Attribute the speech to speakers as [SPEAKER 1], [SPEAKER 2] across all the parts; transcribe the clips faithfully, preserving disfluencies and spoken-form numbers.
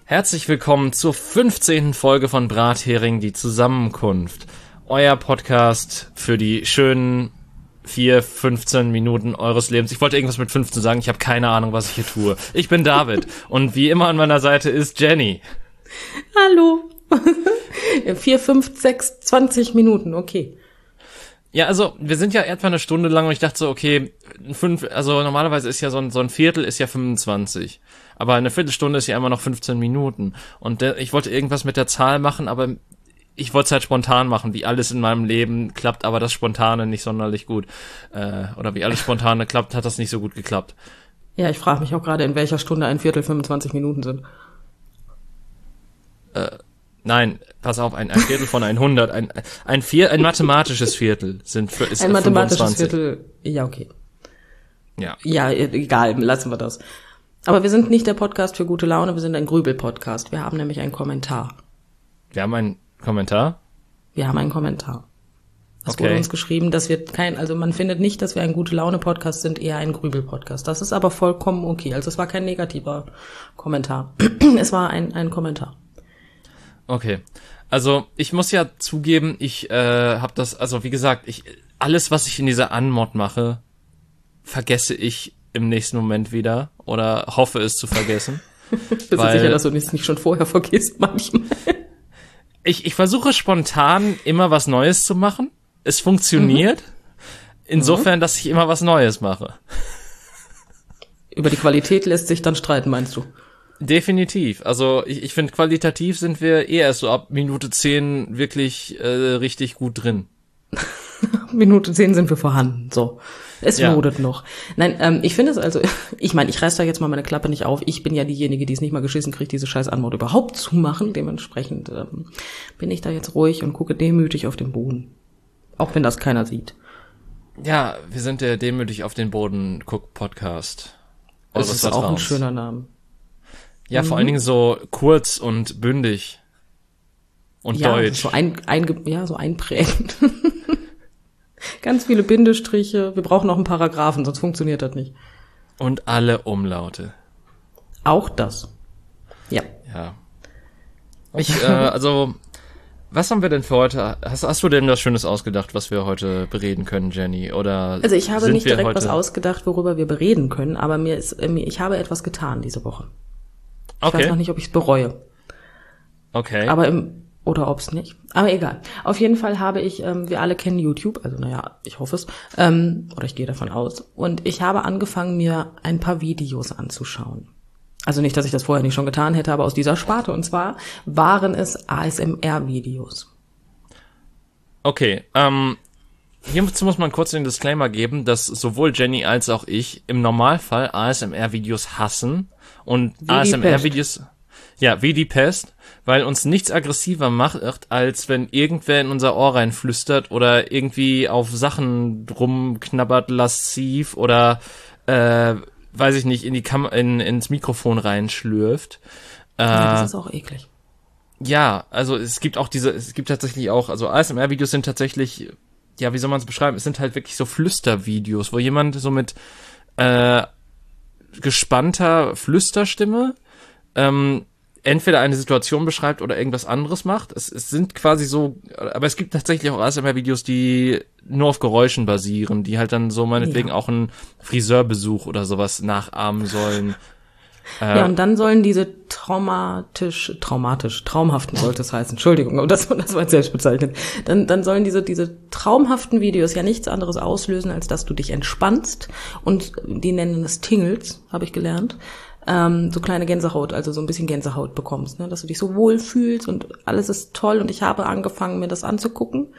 [SPEAKER 1] Herzlich willkommen zur fünfzehnten Folge von Brathering, die Zusammenkunft. Euer Podcast für die schönen vier, fünfzehn Minuten eures Lebens. Ich wollte irgendwas mit fünfzehn sagen, ich habe keine Ahnung, was ich hier tue. Ich bin David und wie immer an meiner Seite ist Jenny.
[SPEAKER 2] Hallo. vier, fünf, sechs, zwanzig Minuten, okay.
[SPEAKER 1] Ja, also wir sind ja etwa eine Stunde lang und ich dachte so, okay, fünf, also normalerweise ist ja so ein, so ein Viertel ist ja fünfundzwanzig, aber eine Viertelstunde ist ja immer noch fünfzehn Minuten und der, ich wollte irgendwas mit der Zahl machen, aber ich wollte es halt spontan machen, wie alles in meinem Leben klappt, aber das Spontane nicht sonderlich gut, äh, oder wie alles Spontane klappt, hat das nicht so gut geklappt.
[SPEAKER 2] Ja, ich frage mich auch gerade, in welcher Stunde ein Viertel fünfundzwanzig Minuten sind.
[SPEAKER 1] Äh, Nein, pass auf, ein, ein Viertel von hundert, ein, ein Vier, ein mathematisches Viertel sind für, ist
[SPEAKER 2] ein mathematisches
[SPEAKER 1] fünfundzwanzig.
[SPEAKER 2] Viertel, ja, okay.
[SPEAKER 1] Ja.
[SPEAKER 2] Ja, egal, lassen wir das. Aber wir sind nicht der Podcast für gute Laune, wir sind ein Grübel-Podcast. Wir haben nämlich einen Kommentar.
[SPEAKER 1] Wir haben einen Kommentar?
[SPEAKER 2] Wir haben einen Kommentar. Es
[SPEAKER 1] Okay.
[SPEAKER 2] wurde uns geschrieben, dass wir kein, also man findet nicht, dass wir ein gute Laune-Podcast sind, eher ein Grübel-Podcast. Das ist aber vollkommen okay. Also es war kein negativer Kommentar. Es war ein, ein Kommentar.
[SPEAKER 1] Okay, also ich muss ja zugeben, ich äh, habe das, also wie gesagt, ich alles, was ich in dieser Anmod mache, vergesse ich im nächsten Moment wieder oder hoffe es zu vergessen.
[SPEAKER 2] Bist du sicher, dass du es nicht schon vorher vergisst manchmal?
[SPEAKER 1] Ich, ich versuche spontan immer was Neues zu machen. Es funktioniert. Mhm. Insofern, dass ich immer was Neues mache.
[SPEAKER 2] Über die Qualität lässt sich dann streiten, meinst du?
[SPEAKER 1] Definitiv. Also ich, ich finde, qualitativ sind wir eher erst so ab Minute zehn wirklich äh, richtig gut drin.
[SPEAKER 2] Minute zehn sind wir vorhanden, so. Es
[SPEAKER 1] Ja.
[SPEAKER 2] lodet noch. Nein, ähm, ich finde es also, ich meine, ich reiß da jetzt mal meine Klappe nicht auf. Ich bin ja diejenige, die es nicht mal geschissen kriegt, diese scheiß Anmod überhaupt zu machen. Dementsprechend ähm, bin ich da jetzt ruhig und gucke demütig auf den Boden. Auch wenn das keiner sieht.
[SPEAKER 1] Ja, wir sind der demütig auf den Boden guck Podcast.
[SPEAKER 2] Das ist auch ein schöner Name.
[SPEAKER 1] Ja, vor allen Dingen so kurz und bündig und
[SPEAKER 2] ja,
[SPEAKER 1] deutsch.
[SPEAKER 2] So ein, ein, ja, so einprägend. Ganz viele Bindestriche. Wir brauchen noch einen Paragraphen, sonst funktioniert das nicht.
[SPEAKER 1] Und alle Umlaute.
[SPEAKER 2] Auch das. Ja.
[SPEAKER 1] Ja. Ich, äh, also, was haben wir denn für heute? Hast, hast du denn was Schönes ausgedacht, was wir heute bereden können, Jenny? Oder
[SPEAKER 2] Also ich habe
[SPEAKER 1] sind
[SPEAKER 2] nicht
[SPEAKER 1] wir
[SPEAKER 2] direkt
[SPEAKER 1] heute
[SPEAKER 2] was ausgedacht, worüber wir bereden können, aber mir ist, ich habe etwas getan diese Woche. Ich
[SPEAKER 1] Okay.
[SPEAKER 2] weiß noch nicht, ob ich es bereue.
[SPEAKER 1] Okay.
[SPEAKER 2] Aber im, oder ob es nicht. Aber egal. Auf jeden Fall habe ich, ähm, wir alle kennen YouTube, also naja, ich hoffe es, ähm, oder ich gehe davon aus. Und ich habe angefangen, mir ein paar Videos anzuschauen. Also nicht, dass ich das vorher nicht schon getan hätte, aber aus dieser Sparte. Und zwar waren es A S M R-Videos.
[SPEAKER 1] Okay, ähm, hierzu muss man kurz den Disclaimer geben, dass sowohl Jenny als auch ich im Normalfall A S M R-Videos hassen und
[SPEAKER 2] Wie die
[SPEAKER 1] A S M R-Videos, ja, wie die Pest, weil uns nichts aggressiver macht, als wenn irgendwer in unser Ohr reinflüstert oder irgendwie auf Sachen rumknabbert, lasziv oder, äh, weiß ich nicht, in die Kam- in, ins Mikrofon reinschlürft. Äh,
[SPEAKER 2] Ja, das ist auch eklig.
[SPEAKER 1] Ja, also es gibt auch diese, es gibt tatsächlich auch, also A S M R-Videos sind tatsächlich, ja, wie soll man es beschreiben? Es sind halt wirklich so Flüstervideos, wo jemand so mit äh, gespannter Flüsterstimme ähm, entweder eine Situation beschreibt oder irgendwas anderes macht. Es, es sind quasi so, aber es gibt tatsächlich auch A S M R-Videos, die nur auf Geräuschen basieren, die halt dann so meinetwegen
[SPEAKER 2] Ja.
[SPEAKER 1] auch einen Friseurbesuch oder sowas nachahmen sollen.
[SPEAKER 2] Ja, und dann sollen diese traumatisch, traumatisch, traumhaften sollte es heißen, Entschuldigung, aber das, das war jetzt selbst bezeichnet. Dann, dann sollen diese, diese traumhaften Videos ja nichts anderes auslösen, als dass du dich entspannst und die nennen es Tingles, habe ich gelernt, ähm, so kleine Gänsehaut, also so ein bisschen Gänsehaut bekommst, ne, dass du dich so wohl fühlst und alles ist toll und ich habe angefangen, mir das anzugucken.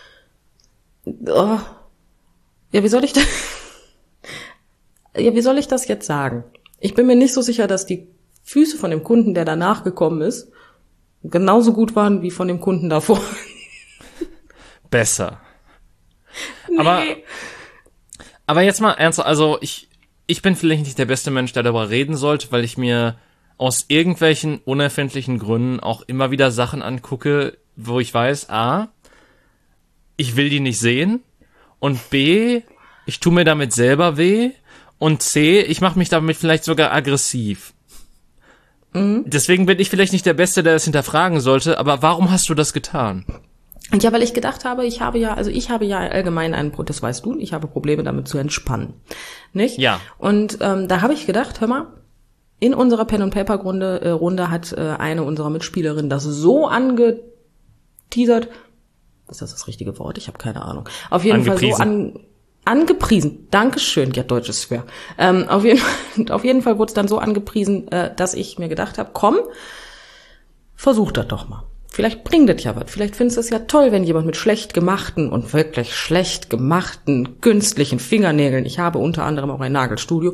[SPEAKER 2] Oh. Ja, wie soll ich das, ja, wie soll ich das jetzt sagen? Ich bin mir nicht so sicher, dass die Füße von dem Kunden, der danach gekommen ist, genauso gut waren wie von dem Kunden davor.
[SPEAKER 1] Besser.
[SPEAKER 2] Nee.
[SPEAKER 1] Aber, aber jetzt mal ernsthaft, also ich, ich bin vielleicht nicht der beste Mensch, der darüber reden sollte, weil ich mir aus irgendwelchen unerfindlichen Gründen auch immer wieder Sachen angucke, wo ich weiß, A, ich will die nicht sehen und B, ich tue mir damit selber weh und C, ich mache mich damit vielleicht sogar aggressiv. mhm. deswegen bin ich vielleicht nicht der Beste, der das hinterfragen sollte, aber warum hast du das getan?
[SPEAKER 2] Und ja, weil ich gedacht habe, ich habe ja, also ich habe ja allgemein einen, das weißt du, ich habe Probleme damit zu entspannen, nicht?
[SPEAKER 1] Ja.
[SPEAKER 2] Und ähm, da habe ich gedacht, hör mal, in unserer Pen and Paper Runde, äh, Runde hat äh, eine unserer Mitspielerinnen das so angeteasert, ist das das richtige Wort? Ich habe keine Ahnung. Auf jeden Fall so an, angepriesen. Dankeschön, ja, Deutsch ist schwer. Ähm, auf jeden Fall, auf jeden Fall wurde es dann so angepriesen, äh, dass ich mir gedacht habe, komm, versuch das doch mal. Vielleicht bringt das ja was. Vielleicht findest du es ja toll, wenn jemand mit schlecht gemachten und wirklich schlecht gemachten künstlichen Fingernägeln, ich habe unter anderem auch ein Nagelstudio,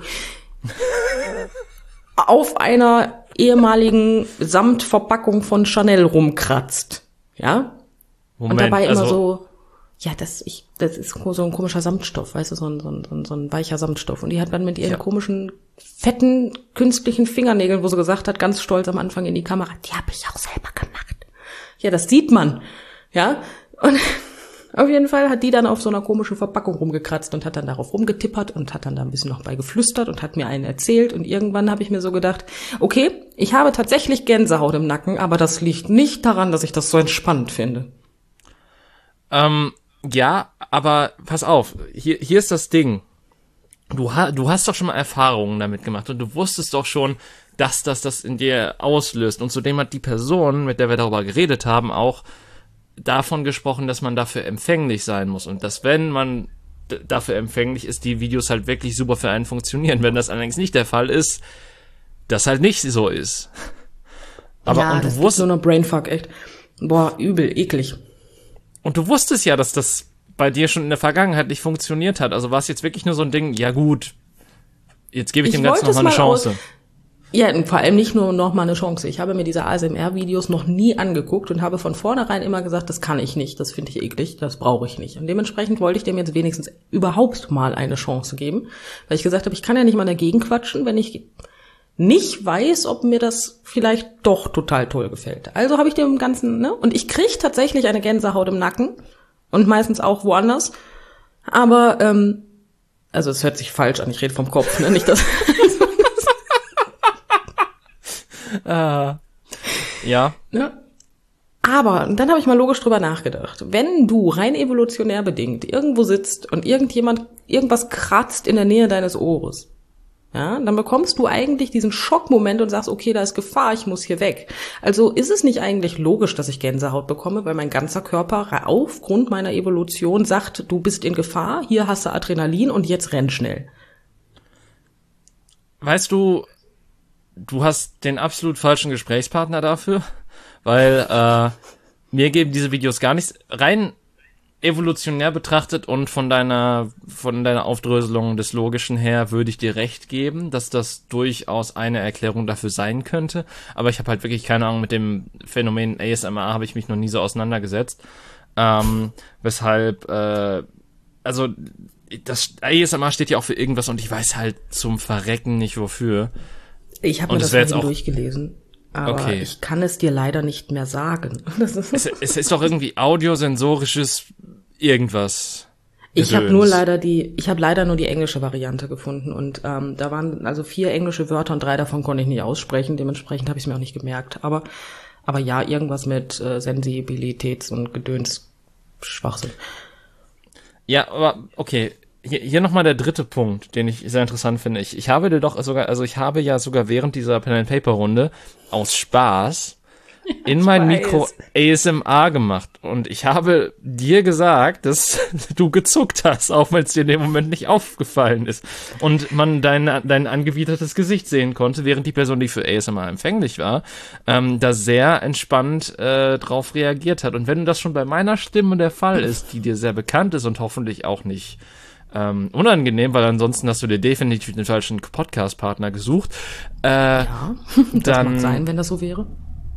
[SPEAKER 2] auf einer ehemaligen Samtverpackung von Chanel rumkratzt. Ja?
[SPEAKER 1] Moment,
[SPEAKER 2] und dabei immer
[SPEAKER 1] also
[SPEAKER 2] so, ja, das, ich, das ist so ein komischer Samtstoff, weißt du, so ein, so ein, so ein weicher Samtstoff. Und die hat dann mit ihren ja. komischen, fetten, künstlichen Fingernägeln, wo sie gesagt hat, ganz stolz am Anfang in die Kamera, die habe ich auch selber gemacht. Ja, das sieht man. Ja? Und auf jeden Fall hat die dann auf so einer komischen Verpackung rumgekratzt und hat dann darauf rumgetippert und hat dann da ein bisschen noch bei geflüstert und hat mir einen erzählt. Und irgendwann habe ich mir so gedacht, okay, ich habe tatsächlich Gänsehaut im Nacken, aber das liegt nicht daran, dass ich das so entspannend finde.
[SPEAKER 1] Ähm, ja, aber pass auf, hier, hier ist das Ding. Du, ha, du hast doch schon mal Erfahrungen damit gemacht und du wusstest doch schon, dass das das in dir auslöst. Und zudem hat die Person, mit der wir darüber geredet haben, auch davon gesprochen, dass man dafür empfänglich sein muss und dass, wenn man d- dafür empfänglich ist, die Videos halt wirklich super für einen funktionieren. Wenn das allerdings nicht der Fall ist, das halt nicht so ist. Aber
[SPEAKER 2] ja,
[SPEAKER 1] und du
[SPEAKER 2] das
[SPEAKER 1] wusst,
[SPEAKER 2] ist so eine Brainfuck, echt. Boah, übel, eklig.
[SPEAKER 1] Und du wusstest ja, dass das bei dir schon in der Vergangenheit nicht funktioniert hat. Also war es jetzt wirklich nur so ein Ding, ja gut, jetzt gebe ich, ich dem Ganzen nochmal eine Chance. Aus-
[SPEAKER 2] Ja, und vor allem nicht nur noch mal eine Chance. Ich habe mir diese A S M R-Videos noch nie angeguckt und habe von vornherein immer gesagt, das kann ich nicht, das finde ich eklig, das brauche ich nicht. Und dementsprechend wollte ich dem jetzt wenigstens überhaupt mal eine Chance geben, weil ich gesagt habe, ich kann ja nicht mal dagegen quatschen, wenn ich nicht weiß, ob mir das vielleicht doch total toll gefällt. Also habe ich dem Ganzen, ne? Und ich kriege tatsächlich eine Gänsehaut im Nacken und meistens auch woanders. Aber, ähm, also es hört sich falsch an, ich rede vom Kopf, ne? Nicht das...
[SPEAKER 1] Uh, ja.
[SPEAKER 2] ja. Aber dann habe ich mal logisch drüber nachgedacht. Wenn du rein evolutionär bedingt irgendwo sitzt und irgendjemand irgendwas kratzt in der Nähe deines Ohres, ja, dann bekommst du eigentlich diesen Schockmoment und sagst, okay, da ist Gefahr, ich muss hier weg. Also ist es nicht eigentlich logisch, dass ich Gänsehaut bekomme, weil mein ganzer Körper aufgrund meiner Evolution sagt, du bist in Gefahr, hier hast du Adrenalin und jetzt renn schnell.
[SPEAKER 1] Weißt du, du hast den absolut falschen Gesprächspartner dafür, weil äh, mir geben diese Videos gar nichts. Rein evolutionär betrachtet und von deiner von deiner Aufdröselung des Logischen her würde ich dir recht geben, dass das durchaus eine Erklärung dafür sein könnte. Aber ich habe halt wirklich keine Ahnung, mit dem Phänomen A S M R habe ich mich noch nie so auseinandergesetzt. Ähm, weshalb, äh, also das A S M R steht ja auch für irgendwas und ich weiß halt zum Verrecken nicht wofür.
[SPEAKER 2] Ich habe mir das vorhin durchgelesen, aber okay. Ich kann es dir leider nicht mehr sagen. Das ist
[SPEAKER 1] es, es ist doch irgendwie audiosensorisches irgendwas.
[SPEAKER 2] Ich habe nur leider die, ich habe leider nur die englische Variante gefunden und ähm, da waren also vier englische Wörter und drei davon konnte ich nicht aussprechen. Dementsprechend habe ich es mir auch nicht gemerkt. Aber, aber ja, irgendwas mit äh, Sensibilitäts- und Gedöns Schwachsinn.
[SPEAKER 1] Ja, aber okay. Hier, hier nochmal der dritte Punkt, den ich sehr interessant finde. Ich, ich habe dir doch sogar, also ich habe ja sogar während dieser Pen-and-Paper-Runde aus Spaß ja, in mein Mikro A S M R gemacht. Und ich habe dir gesagt, dass du gezuckt hast, auch wenn es dir in dem Moment nicht aufgefallen ist. Und man dein, dein angewidertes Gesicht sehen konnte, während die Person, die für A S M R empfänglich war, ähm, da sehr entspannt äh, drauf reagiert hat. Und wenn das schon bei meiner Stimme der Fall ist, die dir sehr bekannt ist und hoffentlich auch nicht Ähm, unangenehm, weil ansonsten hast du dir definitiv den falschen Podcast-Partner gesucht. Äh,
[SPEAKER 2] ja, das
[SPEAKER 1] dann,
[SPEAKER 2] mag sein, wenn das so wäre.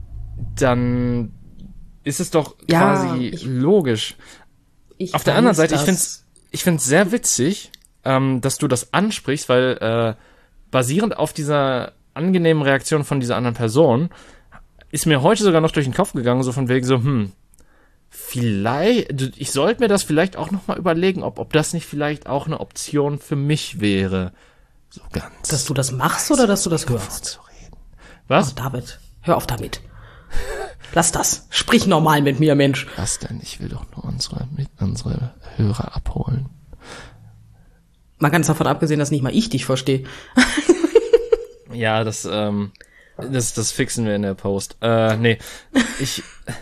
[SPEAKER 1] Dann ist es doch
[SPEAKER 2] ja,
[SPEAKER 1] quasi
[SPEAKER 2] ich,
[SPEAKER 1] logisch.
[SPEAKER 2] Ich
[SPEAKER 1] Auf der anderen Seite, das. ich finde es ich find's sehr witzig, ähm, dass du das ansprichst, weil äh, basierend auf dieser angenehmen Reaktion von dieser anderen Person ist mir heute sogar noch durch den Kopf gegangen, so von wegen so, hm, vielleicht, ich sollte mir das vielleicht auch nochmal überlegen, ob, ob das nicht vielleicht auch eine Option für mich wäre. So ganz.
[SPEAKER 2] Dass du das machst oder dass du das hörst?
[SPEAKER 1] Zu reden. Was?
[SPEAKER 2] Oh, David, hör auf damit. Lass das. Sprich normal mit mir, Mensch.
[SPEAKER 1] Was denn? Ich will doch nur unsere, mit unsere Hörer abholen.
[SPEAKER 2] Mal ganz davon abgesehen, dass nicht mal ich dich verstehe.
[SPEAKER 1] Ja, das, ähm, das, das fixen wir in der Post. Äh, nee. Ich,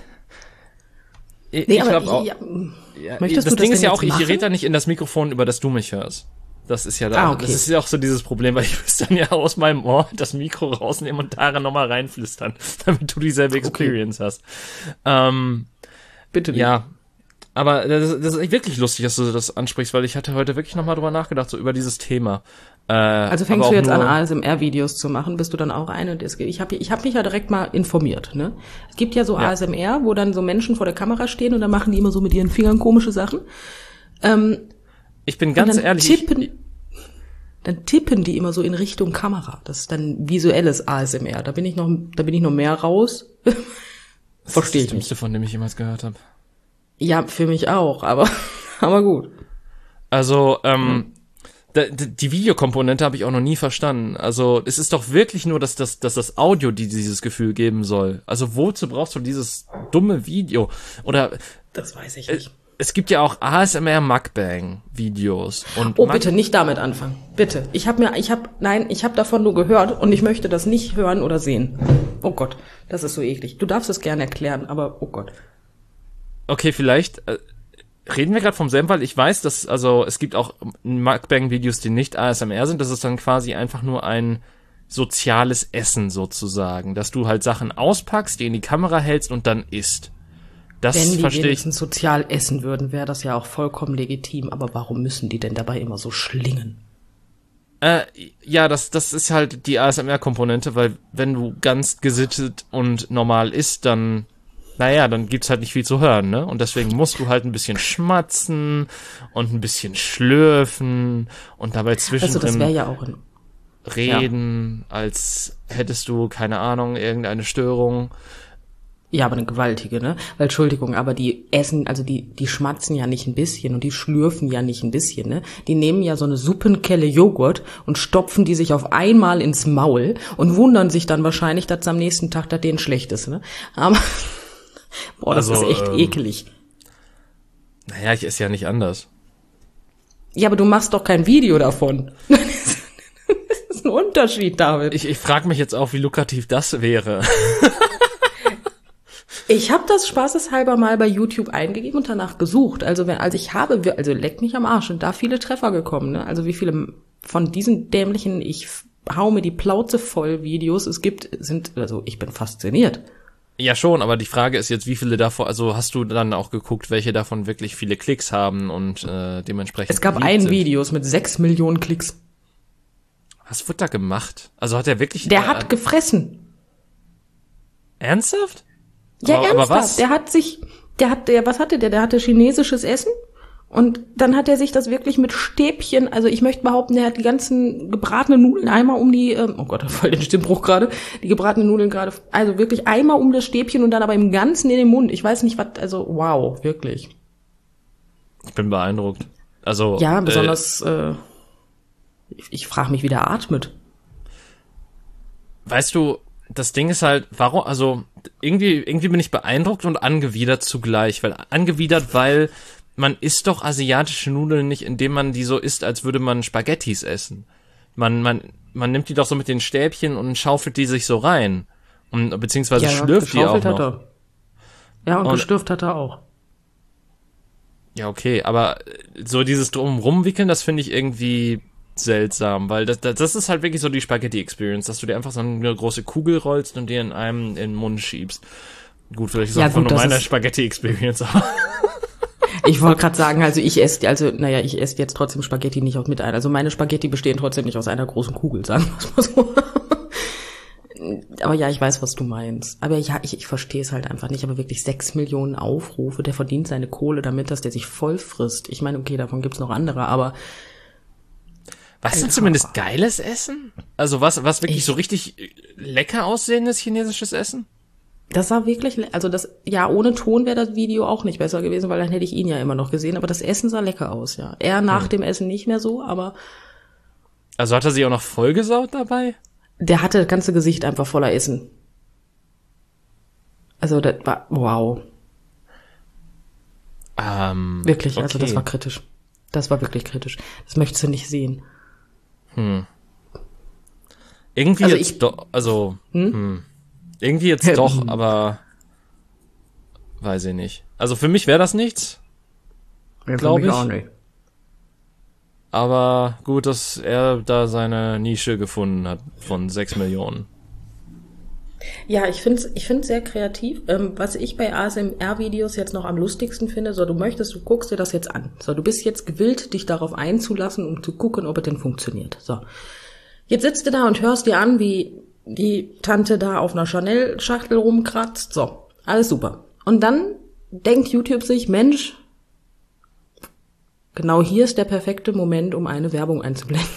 [SPEAKER 1] ich,
[SPEAKER 2] nee,
[SPEAKER 1] ich
[SPEAKER 2] aber
[SPEAKER 1] glaub auch,
[SPEAKER 2] ja,
[SPEAKER 1] ja,
[SPEAKER 2] möchtest
[SPEAKER 1] das
[SPEAKER 2] du
[SPEAKER 1] Ding
[SPEAKER 2] das
[SPEAKER 1] ist ja
[SPEAKER 2] denn
[SPEAKER 1] auch,
[SPEAKER 2] jetzt
[SPEAKER 1] ich
[SPEAKER 2] machen?
[SPEAKER 1] rede da nicht in das Mikrofon, über das du mich hörst. Das ist ja da,
[SPEAKER 2] Ah, okay.
[SPEAKER 1] das ist ja auch so dieses Problem, weil ich müsste dann ja aus meinem Ohr das Mikro rausnehmen und darin nochmal reinflüstern, damit du dieselbe Experience okay. hast. Ähm,
[SPEAKER 2] Bitte nicht.
[SPEAKER 1] Ja, aber das, das ist wirklich lustig, dass du das ansprichst, weil ich hatte heute wirklich nochmal drüber nachgedacht, so über dieses Thema. Äh,
[SPEAKER 2] also fängst du jetzt an, A S M R-Videos zu machen? Bist du dann auch eine? Ich habe ich hab mich ja direkt mal informiert. Ne? Es gibt ja so ja. A S M R, wo dann so Menschen vor der Kamera stehen und dann machen die immer so mit ihren Fingern komische Sachen. Ähm,
[SPEAKER 1] ich bin ganz ehrlich.
[SPEAKER 2] Tippen,
[SPEAKER 1] ich,
[SPEAKER 2] dann tippen die immer so in Richtung Kamera. Das ist dann visuelles A S M R. Da bin ich noch, da bin ich noch mehr raus. Verstehe ich nicht. Das ist das
[SPEAKER 1] Dümmste, von dem ich jemals gehört habe.
[SPEAKER 2] Ja, für mich auch, aber aber gut.
[SPEAKER 1] Also, ähm, da, die Videokomponente habe ich auch noch nie verstanden. Also, es ist doch wirklich nur, dass das, dass das Audio die dieses Gefühl geben soll. Also, wozu brauchst du dieses dumme Video? Oder
[SPEAKER 2] das weiß ich nicht.
[SPEAKER 1] Es gibt ja auch A S M R-Mukbang-Videos. Und
[SPEAKER 2] oh, bitte nicht damit anfangen. Bitte. Ich habe mir, ich habe, nein, ich habe davon nur gehört und ich möchte das nicht hören oder sehen. Oh Gott, das ist so eklig. Du darfst es gerne erklären, aber oh Gott.
[SPEAKER 1] Okay, vielleicht äh, reden wir gerade vom selben, weil ich weiß, dass, also es gibt auch Mukbang-Videos, die nicht A S M R sind. Das ist dann quasi einfach nur ein soziales Essen sozusagen, dass du halt Sachen auspackst, die in die Kamera hältst und dann isst. Das
[SPEAKER 2] Wenn die
[SPEAKER 1] verstehe ich.
[SPEAKER 2] wenigstens sozial essen würden, wäre das ja auch vollkommen legitim. Aber warum müssen die denn dabei immer so schlingen?
[SPEAKER 1] Äh, ja, das, das ist halt die A S M R-Komponente, weil wenn du ganz gesittet und normal isst, dann, naja, dann gibt's halt nicht viel zu hören, ne? Und deswegen musst du halt ein bisschen schmatzen und ein bisschen schlürfen und dabei zwischendrin
[SPEAKER 2] also das wäre ja auch ein,
[SPEAKER 1] reden, ja. als hättest du, keine Ahnung, irgendeine Störung.
[SPEAKER 2] Ja, aber eine gewaltige, ne? Weil, Entschuldigung, aber die essen, also die, die schmatzen ja nicht ein bisschen und die schlürfen ja nicht ein bisschen, ne? Die nehmen ja so eine Suppenkelle Joghurt und stopfen die sich auf einmal ins Maul und wundern sich dann wahrscheinlich, dass am nächsten Tag da denen schlecht ist, ne? Aber, boah, das
[SPEAKER 1] also,
[SPEAKER 2] ist echt
[SPEAKER 1] ähm,
[SPEAKER 2] ekelig.
[SPEAKER 1] Naja, ich esse ja nicht anders.
[SPEAKER 2] Ja, aber du machst doch kein Video davon. Das ist ein Unterschied, David.
[SPEAKER 1] Ich, ich frage mich jetzt auch, wie lukrativ das wäre.
[SPEAKER 2] Ich habe das spaßeshalber mal bei YouTube eingegeben und danach gesucht. Also wenn, also ich habe, also leck mich am Arsch, und da viele Treffer gekommen, ne? Also wie viele von diesen dämlichen, ich hau mir die Plauze voll Videos es gibt, sind, also ich bin fasziniert.
[SPEAKER 1] Ja schon, aber die Frage ist jetzt, wie viele davon, also hast du dann auch geguckt, welche davon wirklich viele Klicks haben und äh, dementsprechend
[SPEAKER 2] Es gab ein Video mit sechs Millionen Klicks.
[SPEAKER 1] Was wird da gemacht? Also hat er wirklich...
[SPEAKER 2] Der
[SPEAKER 1] äh,
[SPEAKER 2] hat gefressen.
[SPEAKER 1] Ernsthaft?
[SPEAKER 2] Ja,
[SPEAKER 1] aber,
[SPEAKER 2] ernsthaft.
[SPEAKER 1] aber was?
[SPEAKER 2] Der hat sich, der hat, der, was hatte der? Der hatte chinesisches Essen und dann hat er sich das wirklich mit Stäbchen, also ich möchte behaupten, der hat die ganzen gebratenen Nudeln einmal um die, ähm, oh Gott, voll den Stimmbruch gerade, die gebratenen Nudeln gerade, also wirklich einmal um das Stäbchen und dann aber im Ganzen in den Mund. Ich weiß nicht, was, also wow, wirklich.
[SPEAKER 1] Ich bin beeindruckt. Also
[SPEAKER 2] ja, besonders, äh, äh ich, ich frage mich, wie der atmet.
[SPEAKER 1] Weißt du, das Ding ist halt, warum, also irgendwie irgendwie bin ich beeindruckt und angewidert zugleich, weil angewidert, weil man isst doch asiatische Nudeln nicht, indem man die so isst, als würde man Spaghettis essen. Man man man nimmt die doch so mit den Stäbchen und schaufelt die sich so rein und beziehungsweise
[SPEAKER 2] ja,
[SPEAKER 1] schlürft die auch noch.
[SPEAKER 2] Hat er. Ja, und, und geschlürft hat er auch.
[SPEAKER 1] Ja, okay, aber so dieses drumrum wickeln, das finde ich irgendwie seltsam, weil das, das, das ist halt wirklich so die Spaghetti-Experience, dass du dir einfach so eine große Kugel rollst und dir in einem in den Mund schiebst. Gut, vielleicht ist das ja, einfach gut, nur meine Spaghetti-Experience.
[SPEAKER 2] Ich wollte gerade sagen, also ich esse, also naja, ich esse jetzt trotzdem Spaghetti nicht auch mit ein. Also meine Spaghetti bestehen trotzdem nicht aus einer großen Kugel, sagen wir mal so. Aber ja, ich weiß, was du meinst. Aber ja, ich, ich verstehe es halt einfach nicht. Aber wirklich sechs Millionen Aufrufe, der verdient seine Kohle damit, dass der sich voll frisst. Ich meine, okay, davon gibt's noch andere, aber
[SPEAKER 1] was denn zumindest geiles Essen? Also was, was wirklich ich, so richtig lecker aussehendes chinesisches Essen?
[SPEAKER 2] Das sah wirklich, also das, ja, ohne Ton wäre das Video auch nicht besser gewesen, weil dann hätte ich ihn ja immer noch gesehen, aber das Essen sah lecker aus, ja. Er nach hm. dem Essen nicht mehr so, aber.
[SPEAKER 1] Also hat er sich auch noch vollgesaut dabei?
[SPEAKER 2] der hatte das ganze Gesicht einfach voller Essen. Also das war, wow.
[SPEAKER 1] Ähm,
[SPEAKER 2] Wirklich,
[SPEAKER 1] okay.
[SPEAKER 2] also das war kritisch. Das war wirklich kritisch. Das möchtest du nicht sehen.
[SPEAKER 1] Hm. Irgendwie
[SPEAKER 2] Also
[SPEAKER 1] jetzt
[SPEAKER 2] ich-
[SPEAKER 1] doch, also,
[SPEAKER 2] Hm?
[SPEAKER 1] hm. Irgendwie jetzt
[SPEAKER 2] Hm.
[SPEAKER 1] doch, aber weiß ich nicht. Also für mich wäre das nichts,
[SPEAKER 2] Ja,
[SPEAKER 1] glaub
[SPEAKER 2] für mich
[SPEAKER 1] ich.
[SPEAKER 2] auch nicht.
[SPEAKER 1] aber gut, dass er da seine Nische gefunden hat von sechs Millionen.
[SPEAKER 2] Ja, ich finde es ich find's sehr kreativ. Ähm, was ich bei A S M R-Videos jetzt noch am lustigsten finde, so, du möchtest, du guckst dir das jetzt an. So, du bist jetzt gewillt, dich darauf einzulassen, um zu gucken, ob es denn funktioniert. So. Jetzt sitzt du da und hörst dir an, wie die Tante da auf einer Chanel-Schachtel rumkratzt. So, alles super. Und dann denkt YouTube sich, Mensch, genau hier ist der perfekte Moment, um eine Werbung einzublenden.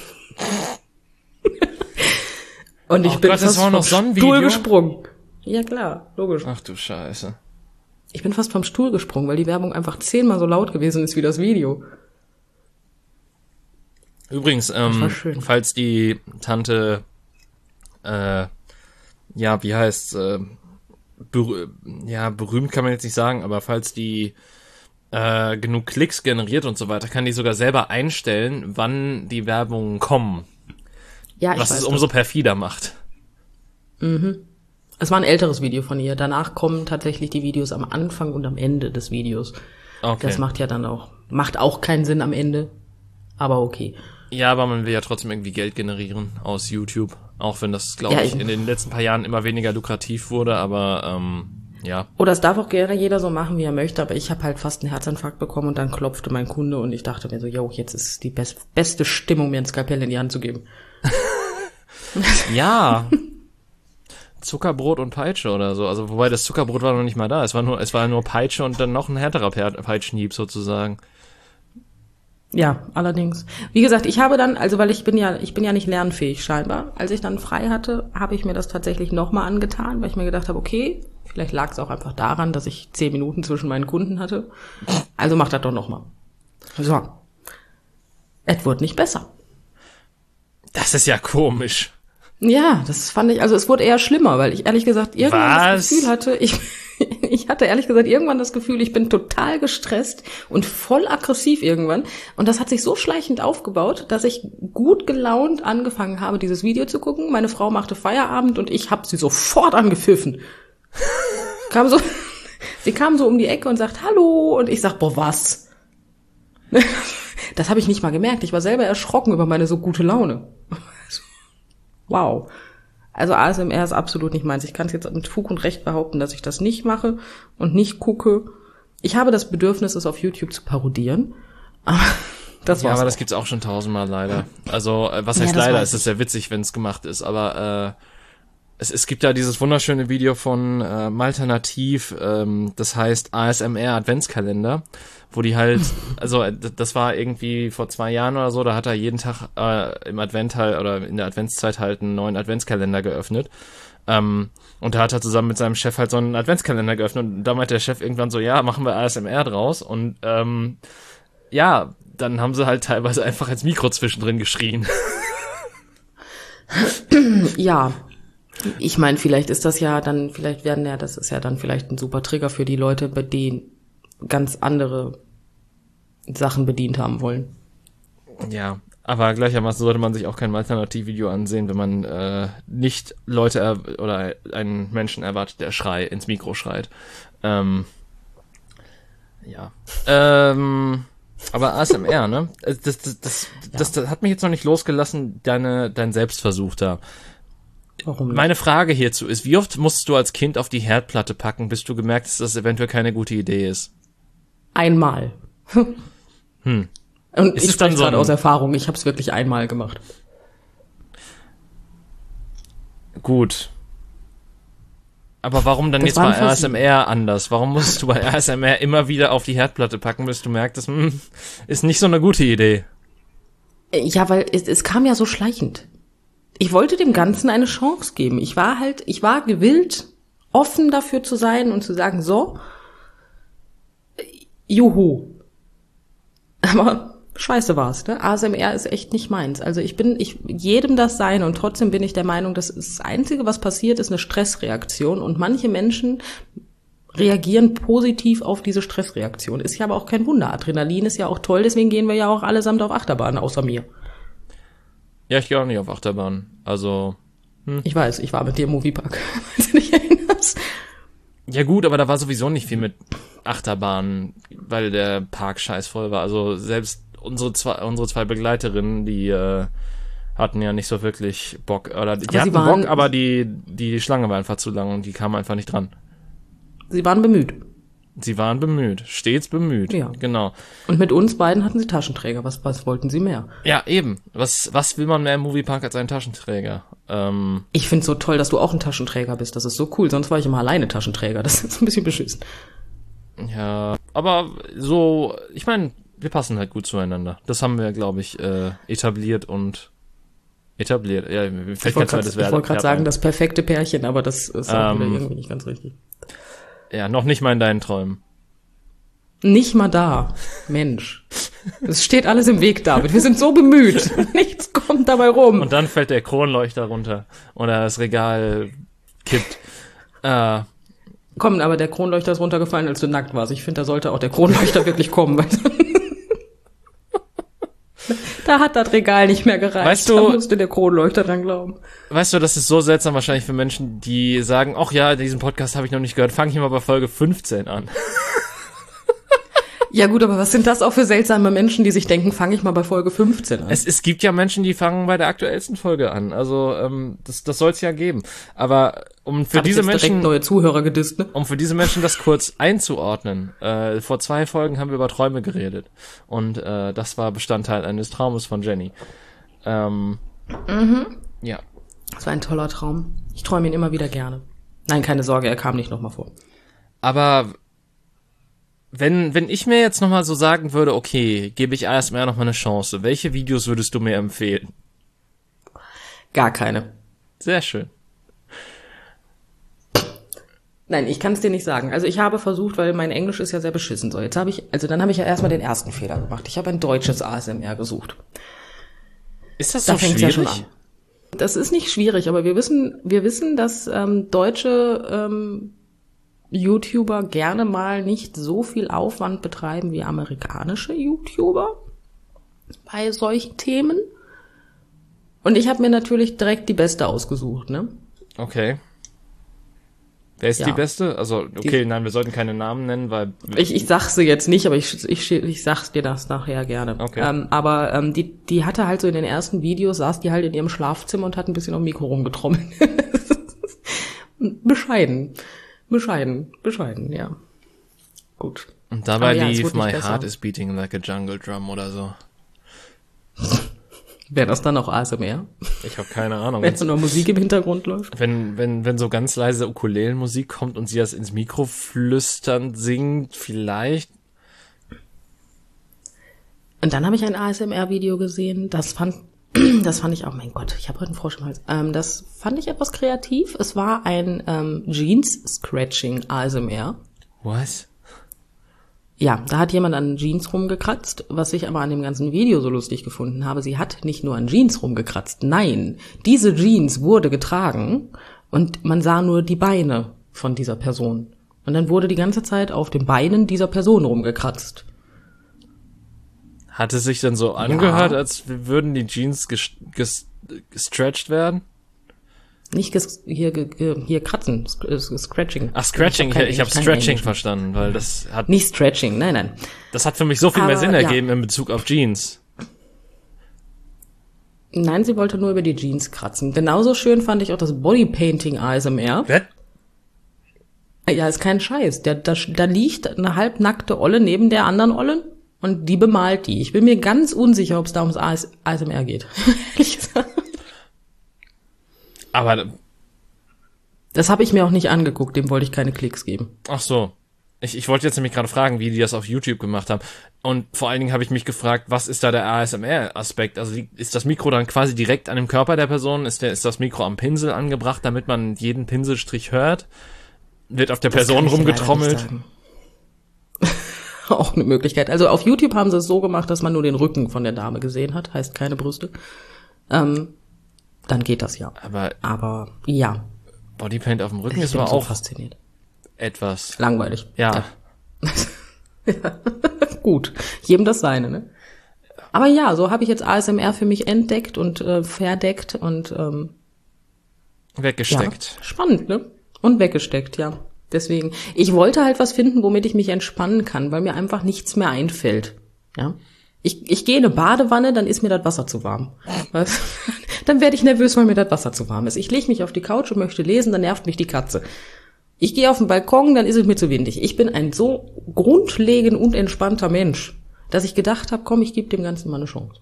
[SPEAKER 2] Und ich
[SPEAKER 1] Oh
[SPEAKER 2] bin
[SPEAKER 1] Gott, das
[SPEAKER 2] fast
[SPEAKER 1] war noch
[SPEAKER 2] vom
[SPEAKER 1] so ein
[SPEAKER 2] Stuhl
[SPEAKER 1] Video?
[SPEAKER 2] gesprungen. Ja klar, logisch.
[SPEAKER 1] Ach du Scheiße.
[SPEAKER 2] Ich bin fast vom Stuhl gesprungen, weil die Werbung einfach zehnmal so laut gewesen ist wie das Video.
[SPEAKER 1] Übrigens,
[SPEAKER 2] war
[SPEAKER 1] ähm,
[SPEAKER 2] schön.
[SPEAKER 1] falls die Tante, äh, ja, wie heißt, äh, berü ja, berühmt kann man jetzt nicht sagen, aber falls die äh, genug Klicks generiert und so weiter, kann die sogar selber einstellen, wann die Werbungen kommen.
[SPEAKER 2] Ja, ich
[SPEAKER 1] Was
[SPEAKER 2] weiß
[SPEAKER 1] es
[SPEAKER 2] das.
[SPEAKER 1] umso perfider macht.
[SPEAKER 2] Es war ein älteres Video von ihr. Danach kommen tatsächlich die Videos am Anfang und am Ende des Videos.
[SPEAKER 1] Okay.
[SPEAKER 2] Das macht ja dann auch, macht auch keinen Sinn am Ende. Aber okay.
[SPEAKER 1] Ja, aber man will ja trotzdem irgendwie Geld generieren aus YouTube. Auch wenn das, glaube
[SPEAKER 2] Ja,
[SPEAKER 1] ich,
[SPEAKER 2] eben.
[SPEAKER 1] in den letzten paar Jahren immer weniger lukrativ wurde, aber ähm, ja.
[SPEAKER 2] Oder es darf auch gerne jeder so machen, wie er möchte, aber ich habe halt fast einen Herzinfarkt bekommen und dann klopfte mein Kunde und ich dachte mir so, yo, jetzt ist die best beste Stimmung, mir ein Skalpell in die Hand zu geben.
[SPEAKER 1] Ja. Zuckerbrot und Peitsche oder so. Also wobei das Zuckerbrot war noch nicht mal da. Es war nur, es war nur Peitsche und dann noch ein härterer Per- Peitschenhieb sozusagen.
[SPEAKER 2] Ja, allerdings. Wie gesagt, ich habe dann, also weil ich bin ja, ich bin ja nicht lernfähig scheinbar. Als ich dann frei hatte, habe ich mir das tatsächlich nochmal angetan, weil ich mir gedacht habe, okay, vielleicht lag es auch einfach daran, dass ich zehn Minuten zwischen meinen Kunden hatte. Also mach das doch nochmal. So. Es wird nicht besser.
[SPEAKER 1] Das ist ja komisch.
[SPEAKER 2] Ja, das fand ich, also es wurde eher schlimmer, weil ich ehrlich gesagt irgendwann
[SPEAKER 1] Was?
[SPEAKER 2] das Gefühl hatte, ich, ich hatte ehrlich gesagt irgendwann das Gefühl, ich bin total gestresst und voll aggressiv irgendwann. Und das hat sich so schleichend aufgebaut, dass ich gut gelaunt angefangen habe, dieses Video zu gucken. Meine Frau machte Feierabend und ich habe sie sofort angepfiffen. Kam so, sie kam so um die Ecke und sagt, hallo, und ich sag, boah, was? Das habe ich nicht mal gemerkt. Ich war selber erschrocken über meine so gute Laune. Wow. Also A S M R ist absolut nicht meins. Ich kann es jetzt mit Fug und Recht behaupten, dass ich das nicht mache und nicht gucke. Ich habe das Bedürfnis, es auf YouTube zu parodieren. Aber das
[SPEAKER 1] Ja,
[SPEAKER 2] war's.
[SPEAKER 1] aber das
[SPEAKER 2] auch.
[SPEAKER 1] gibt's auch schon tausendmal leider. Also, äh, was
[SPEAKER 2] Ja,
[SPEAKER 1] heißt
[SPEAKER 2] das
[SPEAKER 1] leider?
[SPEAKER 2] weiß
[SPEAKER 1] Es ist sehr witzig, wenn es gemacht ist, aber äh, es, es gibt ja dieses wunderschöne Video von äh, Malternativ, ähm, das heißt A S M R Adventskalender, wo die halt, also äh, d- das war irgendwie vor zwei Jahren oder so, da hat er jeden Tag äh, im Advent halt oder in der Adventszeit halt einen neuen Adventskalender geöffnet. Ähm, und da hat er zusammen mit seinem Chef halt so einen Adventskalender geöffnet und da meinte der Chef irgendwann so, ja, machen wir A S M R draus und ähm, ja, dann haben sie halt teilweise einfach ins Mikro zwischendrin geschrien.
[SPEAKER 2] Ja. Ich meine, vielleicht ist das ja dann, vielleicht werden ja, das ist ja dann vielleicht ein super Trigger für die Leute, bei denen ganz andere Sachen bedient haben wollen.
[SPEAKER 1] Ja, aber gleichermaßen sollte man sich auch kein Alternativvideo ansehen, wenn man äh, nicht Leute er oder einen Menschen erwartet, der Schrei ins Mikro schreit. Ähm, ja. Ähm, aber A S M R, ne? Das, das, das, das, das, das hat mich jetzt noch nicht losgelassen, deine, dein Selbstversuch da.
[SPEAKER 2] Warum nicht?
[SPEAKER 1] Meine Frage hierzu ist, wie oft musstest du als Kind auf die Herdplatte packen, bis du gemerkt hast, dass das eventuell keine gute Idee ist?
[SPEAKER 2] Einmal.
[SPEAKER 1] Hm.
[SPEAKER 2] Und
[SPEAKER 1] Ist
[SPEAKER 2] ich
[SPEAKER 1] es dann
[SPEAKER 2] spreche
[SPEAKER 1] so
[SPEAKER 2] gerade
[SPEAKER 1] ein-
[SPEAKER 2] aus Erfahrung, ich habe es wirklich einmal gemacht.
[SPEAKER 1] Gut. Aber warum dann
[SPEAKER 2] Das
[SPEAKER 1] jetzt
[SPEAKER 2] war ein
[SPEAKER 1] bei
[SPEAKER 2] Versuch.
[SPEAKER 1] A S M R anders? Warum musst du bei A S M R immer wieder auf die Herdplatte packen, bis du merkst, das hm, ist nicht so eine gute Idee?
[SPEAKER 2] Ja, weil es, es kam ja so schleichend. Ich wollte dem Ganzen eine Chance geben. Ich war halt, ich war gewillt, offen dafür zu sein und zu sagen, so, juhu. Aber scheiße war's, ne? A S M R ist echt nicht meins. Also ich bin, ich, jedem das sein und trotzdem bin ich der Meinung, das ist das Einzige, was passiert, ist eine Stressreaktion und manche Menschen reagieren positiv auf diese Stressreaktion. Ist ja aber auch kein Wunder. Adrenalin ist ja auch toll, deswegen gehen wir ja auch allesamt auf Achterbahn, außer mir.
[SPEAKER 1] Ja, ich gehe auch nicht auf Achterbahn. Also,
[SPEAKER 2] hm. Ich weiß, ich war mit dir im Moviepark, falls du dich erinnerst.
[SPEAKER 1] Ja gut, aber da war sowieso nicht viel mit Achterbahn, weil der Park scheiß voll war. Also selbst unsere zwei, unsere zwei Begleiterinnen, die äh, hatten ja nicht so wirklich Bock. Oder die
[SPEAKER 2] aber
[SPEAKER 1] hatten
[SPEAKER 2] waren,
[SPEAKER 1] Bock, aber die, die Schlange war einfach zu lang und die kamen einfach nicht dran.
[SPEAKER 2] Sie waren bemüht.
[SPEAKER 1] Sie waren bemüht, stets bemüht.
[SPEAKER 2] Ja.
[SPEAKER 1] Genau.
[SPEAKER 2] Und mit uns beiden hatten sie Taschenträger. Was, was wollten sie mehr?
[SPEAKER 1] Ja, eben. Was, was will man mehr im Moviepark als einen Taschenträger? Ähm,
[SPEAKER 2] ich find's so toll, dass du auch ein Taschenträger bist. Das ist so cool. Sonst war ich immer alleine Taschenträger. Das ist ein bisschen beschissen.
[SPEAKER 1] Ja, aber so, ich meine, wir passen halt gut zueinander. Das haben wir, glaube ich, äh, etabliert und etabliert. Ja, mir fällt kein zweites Wert.
[SPEAKER 2] Ich wollte gerade sagen, das perfekte Pärchen, aber das ist auch
[SPEAKER 1] ähm,
[SPEAKER 2] wieder irgendwie nicht ganz richtig.
[SPEAKER 1] Ja, noch nicht mal in deinen Träumen.
[SPEAKER 2] Nicht mal da. Mensch. Es steht alles im Weg, David. Wir sind so bemüht. Nichts kommt dabei rum.
[SPEAKER 1] Und dann fällt der Kronleuchter runter. Oder das Regal kippt. Äh,
[SPEAKER 2] Komm, aber der Kronleuchter ist runtergefallen, als du nackt warst. Ich finde, da sollte auch der Kronleuchter wirklich kommen. Weil da hat das Regal nicht mehr gereicht.
[SPEAKER 1] Weißt du,
[SPEAKER 2] da musste der Kronleuchter dran glauben.
[SPEAKER 1] Weißt du, das ist so seltsam wahrscheinlich für Menschen, die sagen, ach ja, diesen Podcast habe ich noch nicht gehört, fange ich mal bei Folge fünfzehn an.
[SPEAKER 2] Ja gut, aber was sind das auch für seltsame Menschen, die sich denken, fange ich mal bei Folge fünfzehn an?
[SPEAKER 1] Es, es gibt ja Menschen, die fangen bei der aktuellsten Folge an. Also ähm, das, das soll es ja geben. Aber um für
[SPEAKER 2] Hab
[SPEAKER 1] diese
[SPEAKER 2] ich jetzt
[SPEAKER 1] Menschen
[SPEAKER 2] direkt neue Zuhörer gedisst, ne?
[SPEAKER 1] Um für diese Menschen das kurz einzuordnen. Äh, vor zwei Folgen haben wir über Träume geredet. Und äh, das war Bestandteil eines Traumes von Jenny. Ähm,
[SPEAKER 2] mhm.
[SPEAKER 1] Ja.
[SPEAKER 2] Das war ein toller Traum. Ich träume ihn immer wieder gerne. Nein, keine Sorge, er kam nicht nochmal vor.
[SPEAKER 1] Aber wenn wenn ich mir jetzt nochmal so sagen würde, okay, gebe ich A S M R nochmal eine Chance, welche Videos würdest du mir empfehlen?
[SPEAKER 2] Gar keine.
[SPEAKER 1] Sehr schön.
[SPEAKER 2] Nein, ich kann es dir nicht sagen. Also ich habe versucht, weil mein Englisch ist ja sehr beschissen. So, jetzt habe ich, also dann habe ich ja erstmal den ersten Fehler gemacht. Ich habe ein deutsches A S M R gesucht.
[SPEAKER 1] Ist das
[SPEAKER 2] da
[SPEAKER 1] so schwierig?
[SPEAKER 2] Ja schon an. Das ist nicht schwierig, aber wir wissen, wir wissen, dass ähm, deutsche ähm, YouTuber gerne mal nicht so viel Aufwand betreiben wie amerikanische YouTuber bei solchen Themen. Und ich habe mir natürlich direkt die beste ausgesucht, ne?
[SPEAKER 1] Okay. Wer ist
[SPEAKER 2] ja.
[SPEAKER 1] die Beste? Also, okay,
[SPEAKER 2] die,
[SPEAKER 1] nein, wir sollten keine Namen nennen, weil...
[SPEAKER 2] Ich, ich sag sie jetzt nicht, aber ich, ich, ich sag's dir das nachher gerne.
[SPEAKER 1] Okay.
[SPEAKER 2] Ähm, aber ähm, die, die hatte halt so in den ersten Videos, saß die halt in ihrem Schlafzimmer und hat ein bisschen am Mikro rumgetrommelt. Bescheiden. Bescheiden. Bescheiden, ja. Gut.
[SPEAKER 1] Und dabei
[SPEAKER 2] ja,
[SPEAKER 1] lief My Heart is Beating Like a Jungle Drum oder so.
[SPEAKER 2] Wäre das dann auch A S M R?
[SPEAKER 1] Ich habe keine Ahnung.
[SPEAKER 2] Wenn so nur Musik im Hintergrund läuft?
[SPEAKER 1] Wenn, wenn, wenn so ganz leise Ukulelenmusik kommt und sie das ins Mikro flüsternd singt, vielleicht.
[SPEAKER 2] Und dann habe ich ein A S M R-Video gesehen, das fand, das fand ich auch, mein Gott, ich habe heute einen Frosch im Hals. Ähm, das fand ich etwas kreativ. Es war ein ähm, Jeans-Scratching A S M R.
[SPEAKER 1] Was?
[SPEAKER 2] Ja, da hat jemand an Jeans rumgekratzt, was ich aber an dem ganzen Video so lustig gefunden habe. Sie hat nicht nur an Jeans rumgekratzt, nein, diese Jeans wurde getragen und man sah nur die Beine von dieser Person. Und dann wurde die ganze Zeit auf den Beinen dieser Person rumgekratzt.
[SPEAKER 1] Hat es sich dann so angehört,
[SPEAKER 2] ja.
[SPEAKER 1] als würden die Jeans ges ges gestretched werden?
[SPEAKER 2] Nicht ges hier, ge hier kratzen, Scratching.
[SPEAKER 1] Ach, Scratching, ich, ich, ich habe Stretching Englisch verstanden, weil das hat...
[SPEAKER 2] Nicht Stretching, nein, nein.
[SPEAKER 1] Das hat für mich so viel
[SPEAKER 2] Aber,
[SPEAKER 1] mehr Sinn ergeben
[SPEAKER 2] ja.
[SPEAKER 1] in Bezug auf Jeans.
[SPEAKER 2] Nein, sie wollte nur über die Jeans kratzen. Genauso schön fand ich auch das Bodypainting A S M R.
[SPEAKER 1] Was?
[SPEAKER 2] Ja, ist kein Scheiß. Da, da, da liegt eine halbnackte Olle neben der anderen Ollen und die bemalt die. Ich bin mir ganz unsicher, ob es da ums A S M R geht. Ehrlich gesagt.
[SPEAKER 1] Aber...
[SPEAKER 2] Das habe ich mir auch nicht angeguckt, dem wollte ich keine Klicks geben.
[SPEAKER 1] Ach so. Ich, ich wollte jetzt nämlich gerade fragen, wie die das auf YouTube gemacht haben. Und vor allen Dingen habe ich mich gefragt, was ist da der A S M R-Aspekt? Also ist das Mikro dann quasi direkt an dem Körper der Person? Ist, der, ist das Mikro am Pinsel angebracht, damit man jeden Pinselstrich hört? Wird auf der
[SPEAKER 2] Das
[SPEAKER 1] Person
[SPEAKER 2] kann ich dir
[SPEAKER 1] rumgetrommelt?
[SPEAKER 2] leider nicht sagen. auch eine Möglichkeit. Also auf YouTube haben sie es so gemacht, dass man nur den Rücken von der Dame gesehen hat, heißt keine Brüste. Ähm, dann geht das ja.
[SPEAKER 1] Aber,
[SPEAKER 2] aber ja.
[SPEAKER 1] Bodypaint auf dem Rücken
[SPEAKER 2] Ich
[SPEAKER 1] ist
[SPEAKER 2] bin
[SPEAKER 1] aber
[SPEAKER 2] so
[SPEAKER 1] auch
[SPEAKER 2] fasziniert.
[SPEAKER 1] Etwas.
[SPEAKER 2] Langweilig.
[SPEAKER 1] Ja.
[SPEAKER 2] ja. ja. Gut. Jedem das seine, ne? Aber ja, so habe ich jetzt A S M R für mich entdeckt und äh, verdeckt und ähm,
[SPEAKER 1] weggesteckt.
[SPEAKER 2] Ja, spannend, ne? Und weggesteckt, ja. Deswegen, ich wollte halt was finden, womit ich mich entspannen kann, weil mir einfach nichts mehr einfällt. Ja. Ich, ich gehe in eine Badewanne, dann ist mir das Wasser zu warm. Was? Dann werde ich nervös, weil mir das Wasser zu warm ist. Ich lege mich auf die Couch und möchte lesen, dann nervt mich die Katze. Ich gehe auf den Balkon, dann ist es mir zu windig. Ich bin ein so grundlegend und entspannter Mensch, dass ich gedacht habe, komm, ich gebe dem Ganzen mal eine Chance.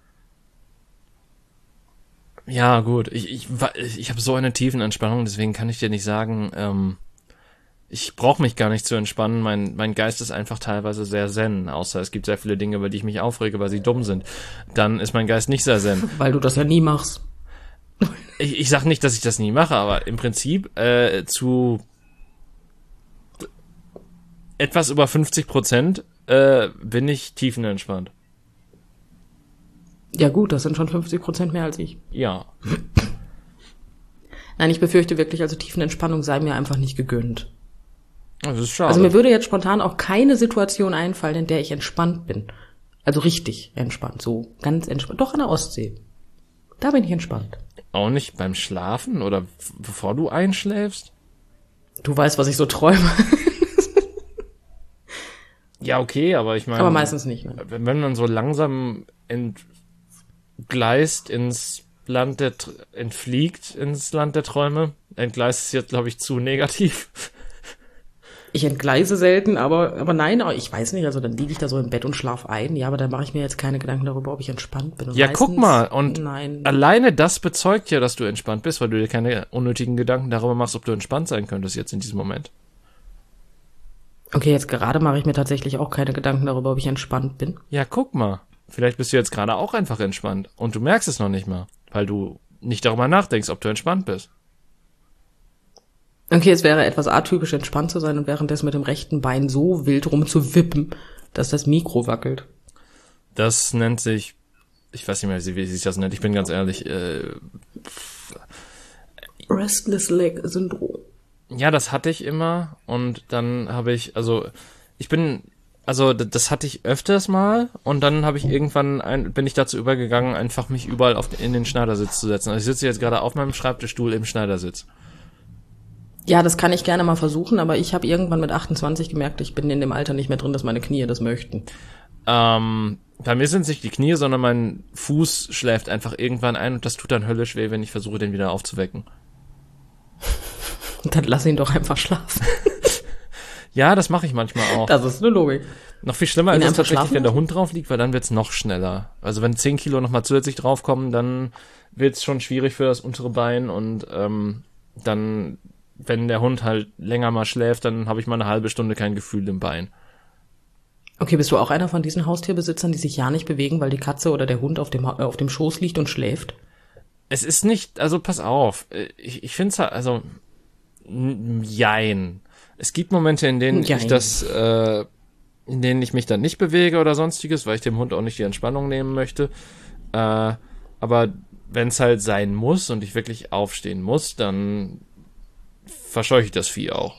[SPEAKER 1] Ja, gut. Ich, ich, ich habe so eine tiefen Entspannung, deswegen kann ich dir nicht sagen, ähm, ich brauche mich gar nicht zu entspannen. Mein, mein Geist ist einfach teilweise sehr zen, außer es gibt sehr viele Dinge, über die ich mich aufrege, weil sie dumm sind. Dann ist mein Geist nicht sehr zen.
[SPEAKER 2] Weil du das ja nie machst.
[SPEAKER 1] Ich, ich sag nicht, dass ich das nie mache, aber im Prinzip äh, zu etwas über fünfzig Prozent äh, bin ich tiefenentspannt.
[SPEAKER 2] Ja gut, das sind schon fünfzig Prozent mehr als ich.
[SPEAKER 1] Ja.
[SPEAKER 2] Nein, ich befürchte wirklich, also Tiefenentspannung sei mir einfach nicht gegönnt.
[SPEAKER 1] Das ist schade.
[SPEAKER 2] Also mir würde jetzt spontan auch keine Situation einfallen, in der ich entspannt bin. Also richtig entspannt, so ganz entspannt. Doch an der Ostsee. Da bin ich entspannt.
[SPEAKER 1] Auch nicht beim Schlafen oder f- bevor du einschläfst?
[SPEAKER 2] Du weißt, was ich so träume.
[SPEAKER 1] Ja, okay, aber ich meine...
[SPEAKER 2] Aber meistens nicht. Ne?
[SPEAKER 1] Wenn wenn man so langsam entgleist ins Land der... Tr- entfliegt ins Land der Träume. Entgleist ist jetzt, glaube ich, zu negativ.
[SPEAKER 2] Ich entgleise selten, aber aber nein, aber ich weiß nicht, also dann liege ich da so im Bett und schlaf ein. Ja, aber dann mache ich mir jetzt keine Gedanken darüber, ob ich entspannt bin. Und
[SPEAKER 1] Ja,
[SPEAKER 2] meistens,
[SPEAKER 1] guck mal, und
[SPEAKER 2] nein.
[SPEAKER 1] alleine das bezeugt ja, dass du entspannt bist, weil du dir keine unnötigen Gedanken darüber machst, ob du entspannt sein könntest jetzt in diesem Moment.
[SPEAKER 2] Okay, jetzt gerade mache ich mir tatsächlich auch keine Gedanken darüber, ob ich entspannt bin.
[SPEAKER 1] Ja, guck mal. Vielleicht bist du jetzt gerade auch einfach entspannt und du merkst es noch nicht mal, weil du nicht darüber nachdenkst, ob du entspannt bist.
[SPEAKER 2] Okay, es wäre etwas atypisch, entspannt zu sein und währenddessen mit dem rechten Bein so wild rumzuwippen, dass das Mikro wackelt.
[SPEAKER 1] Das nennt sich, ich weiß nicht mehr, wie sich das nennt, ich bin ganz ehrlich, äh,
[SPEAKER 2] Restless Leg Syndrom.
[SPEAKER 1] ja, das hatte ich immer und dann habe ich, also ich bin, also d- das hatte ich öfters mal und dann habe ich irgendwann, ein, bin ich dazu übergegangen, einfach mich überall auf, in den Schneidersitz zu setzen. Also ich sitze jetzt gerade auf meinem Schreibtischstuhl im Schneidersitz.
[SPEAKER 2] Ja, das kann ich gerne mal versuchen, aber ich habe irgendwann mit achtundzwanzig gemerkt, ich bin in dem Alter nicht mehr drin, dass meine Knie das möchten.
[SPEAKER 1] Ähm, bei mir sind es nicht die Knie, sondern mein Fuß schläft einfach irgendwann ein und das tut dann höllisch weh, wenn ich versuche, den wieder aufzuwecken.
[SPEAKER 2] Dann lass ihn doch einfach schlafen.
[SPEAKER 1] Ja, das mache ich manchmal auch.
[SPEAKER 2] Das ist eine Logik.
[SPEAKER 1] Noch viel schlimmer
[SPEAKER 2] Ihn
[SPEAKER 1] ist es
[SPEAKER 2] einfach
[SPEAKER 1] tatsächlich,
[SPEAKER 2] schlafen
[SPEAKER 1] wenn der
[SPEAKER 2] lassen?
[SPEAKER 1] Hund drauf liegt, weil dann wird's noch schneller. Also wenn zehn Kilo nochmal zusätzlich draufkommen, dann wird's schon schwierig für das untere Bein und ähm, dann, wenn der Hund halt länger mal schläft, dann habe ich mal eine halbe Stunde kein Gefühl im Bein.
[SPEAKER 2] Okay, bist du auch einer von diesen Haustierbesitzern, die sich ja nicht bewegen, weil die Katze oder der Hund auf dem, Ha- äh, auf dem Schoß liegt und schläft?
[SPEAKER 1] Es ist nicht, also pass auf, ich, ich finde es halt, also n- jein. Es gibt Momente, in denen
[SPEAKER 2] Jein.
[SPEAKER 1] ich das, äh, in denen ich mich dann nicht bewege oder sonstiges, weil ich dem Hund auch nicht die Entspannung nehmen möchte. Äh, aber wenn es halt sein muss und ich wirklich aufstehen muss, dann verscheuche ich das Vieh auch.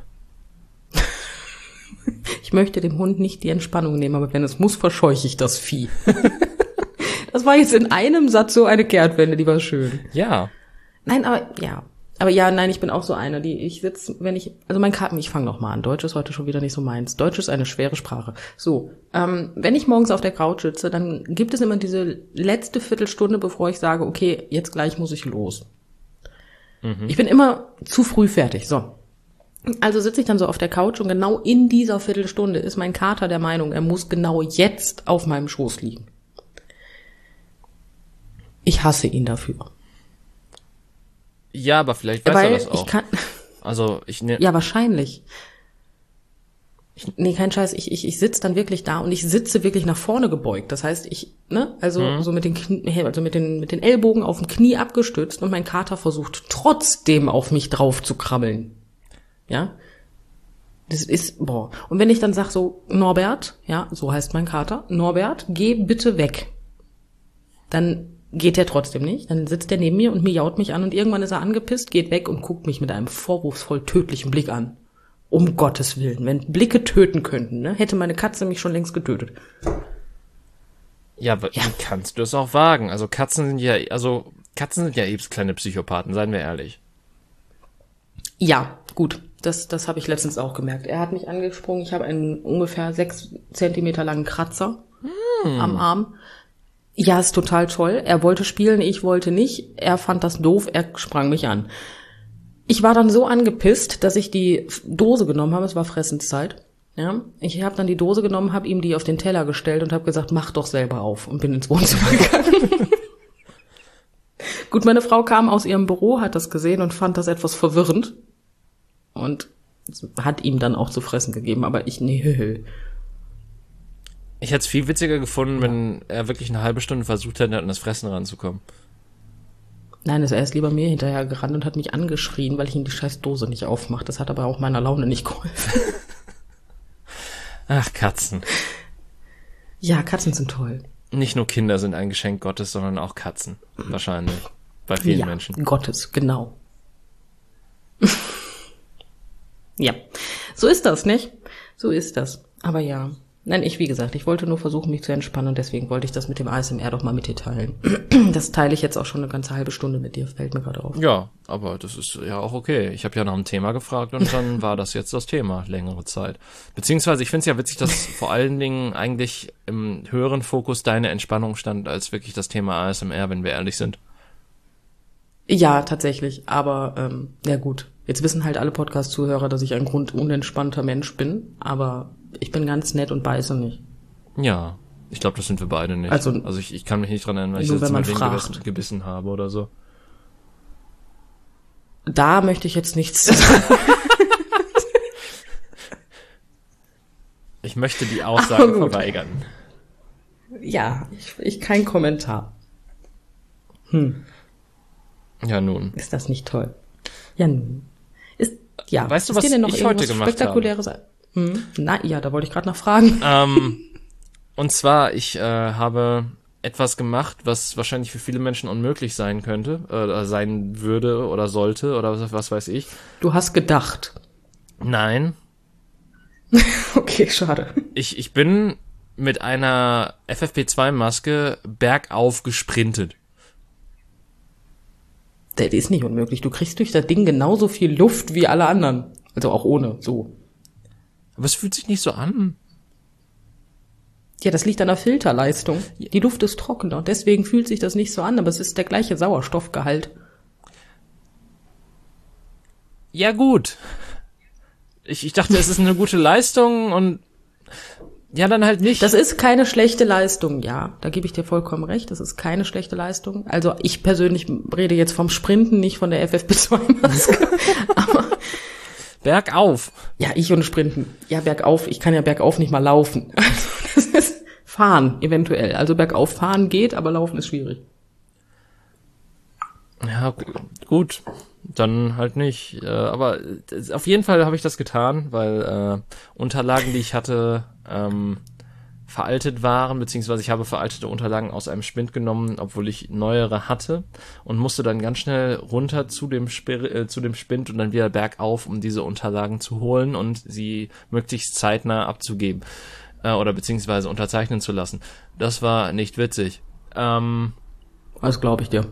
[SPEAKER 2] Ich möchte dem Hund nicht die Entspannung nehmen, aber wenn es muss, verscheuche ich das Vieh. Das war jetzt in einem Satz so eine Kehrtwende, die war schön.
[SPEAKER 1] Ja.
[SPEAKER 2] Nein, aber ja. Aber ja, nein, ich bin auch so einer, die ich sitze, wenn ich, also mein Karten, ich fange noch mal an. Deutsch ist heute schon wieder nicht so meins. Deutsch ist eine schwere Sprache. So, ähm, wenn ich morgens auf der Couch sitze, dann gibt es immer diese letzte Viertelstunde, bevor ich sage, okay, jetzt gleich muss ich los. Mhm. Ich bin immer zu früh fertig. So. Also sitze ich dann so auf der Couch und genau in dieser Viertelstunde ist mein Kater der Meinung, er muss genau jetzt auf meinem Schoß liegen. Ich hasse ihn dafür.
[SPEAKER 1] Ja, aber vielleicht weiß
[SPEAKER 2] Weil
[SPEAKER 1] er das auch.
[SPEAKER 2] ich kann,
[SPEAKER 1] Also ich ne
[SPEAKER 2] ja, wahrscheinlich. Ich, nee, kein Scheiß, ich, ich, ich sitze dann wirklich da und ich sitze wirklich nach vorne gebeugt. Das heißt, ich, ne, also
[SPEAKER 1] Mhm.
[SPEAKER 2] so mit den Knie, also mit den, mit den Ellbogen auf dem Knie abgestützt und mein Kater versucht trotzdem auf mich drauf zu krabbeln. Ja? Das ist, boah. Und wenn ich dann sag so, Norbert, ja, so heißt mein Kater, Norbert, geh bitte weg. Dann geht er trotzdem nicht. Dann sitzt er neben mir und miaut mich an und irgendwann ist er angepisst, geht weg und guckt mich mit einem vorwurfsvoll tödlichen Blick an. Um Gottes Willen. Wenn Blicke töten könnten, ne, hätte meine Katze mich schon längst getötet.
[SPEAKER 1] Ja, aber ja. Wie kannst du es auch wagen? Also Katzen sind ja, also Katzen sind ja eben kleine Psychopathen, seien wir ehrlich.
[SPEAKER 2] Ja, gut. Das, das habe ich letztens auch gemerkt. Er hat mich angesprungen. Ich habe einen ungefähr sechs Zentimeter langen Kratzer hm. am Arm. Ja, ist total toll. Er wollte spielen, ich wollte nicht. Er fand das doof, er sprang mich an. Ich war dann so angepisst, dass ich die Dose genommen habe. Es war Fressenszeit. Ja, ich habe dann die Dose genommen, habe ihm die auf den Teller gestellt und habe gesagt, mach doch selber auf und bin ins Wohnzimmer gegangen. Gut, meine Frau kam aus ihrem Büro, hat das gesehen und fand das etwas verwirrend. Und hat ihm dann auch zu fressen gegeben, aber ich, nee.
[SPEAKER 1] Ich hätte es viel witziger gefunden, wenn er wirklich eine halbe Stunde versucht hätte, an das Fressen ranzukommen.
[SPEAKER 2] Nein, er ist lieber mir hinterher gerannt und hat mich angeschrien, weil ich ihm die scheiß Dose nicht aufmache. Das hat aber auch meiner Laune nicht geholfen.
[SPEAKER 1] Ach, Katzen.
[SPEAKER 2] Ja, Katzen sind toll.
[SPEAKER 1] Nicht nur Kinder sind ein Geschenk Gottes, sondern auch Katzen. Wahrscheinlich. Bei vielen
[SPEAKER 2] ja,
[SPEAKER 1] Menschen.
[SPEAKER 2] Gottes, genau. Ja, so ist das, nicht? So ist das. Aber ja, nein, ich, wie gesagt, ich wollte nur versuchen, mich zu entspannen und deswegen wollte ich das mit dem A S M R doch mal mit dir teilen. Das teile ich jetzt auch schon eine ganze halbe Stunde mit dir, fällt mir gerade auf.
[SPEAKER 1] Ja, aber das ist ja auch okay. Ich habe ja nach einem Thema gefragt und dann war das jetzt das Thema, längere Zeit. Beziehungsweise ich finde es ja witzig, dass vor allen Dingen eigentlich im höheren Fokus deine Entspannung stand, als wirklich das Thema A S M R, wenn wir ehrlich sind.
[SPEAKER 2] Ja, tatsächlich, aber ähm, ja gut. Jetzt wissen halt alle Podcast-Zuhörer, dass ich ein grundunentspannter Mensch bin, aber ich bin ganz nett und beiße nicht.
[SPEAKER 1] Ja, ich glaube, das sind wir beide nicht. Also, also ich, ich kann mich nicht dran erinnern, weil ich jetzt mal gebissen, gebissen habe oder so.
[SPEAKER 2] Da möchte ich jetzt nichts zu sagen.
[SPEAKER 1] Ich möchte die Aussage verweigern.
[SPEAKER 2] Ja, ich, ich kein Kommentar. Hm.
[SPEAKER 1] Ja, nun.
[SPEAKER 2] Ist das nicht toll? Ja, nun. Ist, ja.
[SPEAKER 1] Weißt du, was ich heute gemacht
[SPEAKER 2] Spektakuläres habe? Hm? Na, ja, da wollte ich gerade noch fragen.
[SPEAKER 1] Ähm, und zwar, ich äh, habe etwas gemacht, was wahrscheinlich für viele Menschen unmöglich sein könnte, äh, sein würde oder sollte oder was, was weiß ich.
[SPEAKER 2] Du hast gedacht.
[SPEAKER 1] Nein.
[SPEAKER 2] Okay, schade.
[SPEAKER 1] Ich, ich bin mit einer F F P zwei Maske bergauf gesprintet.
[SPEAKER 2] Das ist nicht unmöglich. Du kriegst durch das Ding genauso viel Luft wie alle anderen. Also auch ohne, so.
[SPEAKER 1] Aber es fühlt sich nicht so an.
[SPEAKER 2] Ja, das liegt an der Filterleistung. Die Luft ist trockener, deswegen fühlt sich das nicht so an, aber es ist der gleiche Sauerstoffgehalt.
[SPEAKER 1] Ja, gut. Ich, ich dachte, es ist eine gute Leistung und ja, dann halt nicht.
[SPEAKER 2] Das ist keine schlechte Leistung, ja. Da gebe ich dir vollkommen recht. Das ist keine schlechte Leistung. Also ich persönlich rede jetzt vom Sprinten, nicht von der F F P zwei Maske. Aber
[SPEAKER 1] bergauf.
[SPEAKER 2] Ja, ich und Sprinten. Ja, bergauf. Ich kann ja bergauf nicht mal laufen. Also das ist fahren, eventuell. Also bergauf fahren geht, aber laufen ist schwierig.
[SPEAKER 1] Ja, gut. Dann halt nicht. Äh, aber auf jeden Fall habe ich das getan, weil äh, Unterlagen, die ich hatte, ähm, veraltet waren, beziehungsweise ich habe veraltete Unterlagen aus einem Spind genommen, obwohl ich neuere hatte und musste dann ganz schnell runter zu dem Spir äh, zu dem Spind und dann wieder bergauf, um diese Unterlagen zu holen und sie möglichst zeitnah abzugeben äh, oder beziehungsweise unterzeichnen zu lassen. Das war nicht witzig. Ähm,
[SPEAKER 2] Das glaube ich dir.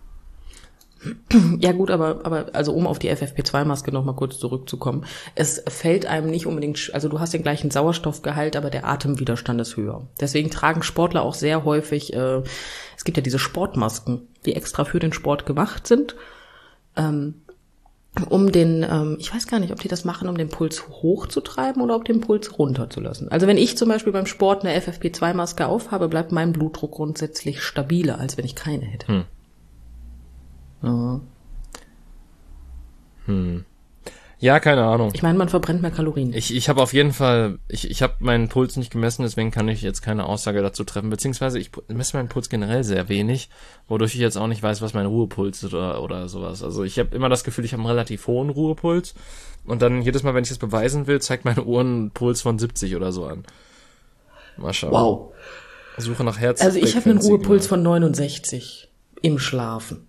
[SPEAKER 2] Ja gut, aber aber also um auf die F F P zwei Maske noch mal kurz zurückzukommen. Es fällt einem nicht unbedingt, also du hast den gleichen Sauerstoffgehalt, aber der Atemwiderstand ist höher. Deswegen tragen Sportler auch sehr häufig, äh, es gibt ja diese Sportmasken, die extra für den Sport gemacht sind, ähm, um den, ähm, ich weiß gar nicht, ob die das machen, um den Puls hochzutreiben oder ob den Puls runterzulassen. Also wenn ich zum Beispiel beim Sport eine F F P zwei Maske aufhabe, bleibt mein Blutdruck grundsätzlich stabiler, als wenn ich keine hätte.
[SPEAKER 1] Hm.
[SPEAKER 2] Ja.
[SPEAKER 1] Hm. Ja, keine Ahnung.
[SPEAKER 2] Ich meine, man verbrennt mehr Kalorien.
[SPEAKER 1] Ich, ich habe auf jeden Fall, ich, ich habe meinen Puls nicht gemessen, deswegen kann ich jetzt keine Aussage dazu treffen. Beziehungsweise ich messe meinen Puls generell sehr wenig, wodurch ich jetzt auch nicht weiß, was mein Ruhepuls ist oder, oder sowas. Also ich habe immer das Gefühl, ich habe einen relativ hohen Ruhepuls. Und dann jedes Mal, wenn ich das beweisen will, zeigt meine Uhr einen Puls von siebzig oder so an. Mal schauen.
[SPEAKER 2] Wow.
[SPEAKER 1] Suche nach Herz.
[SPEAKER 2] Also ich habe einen Ruhepuls von neunundsechzig im Schlafen.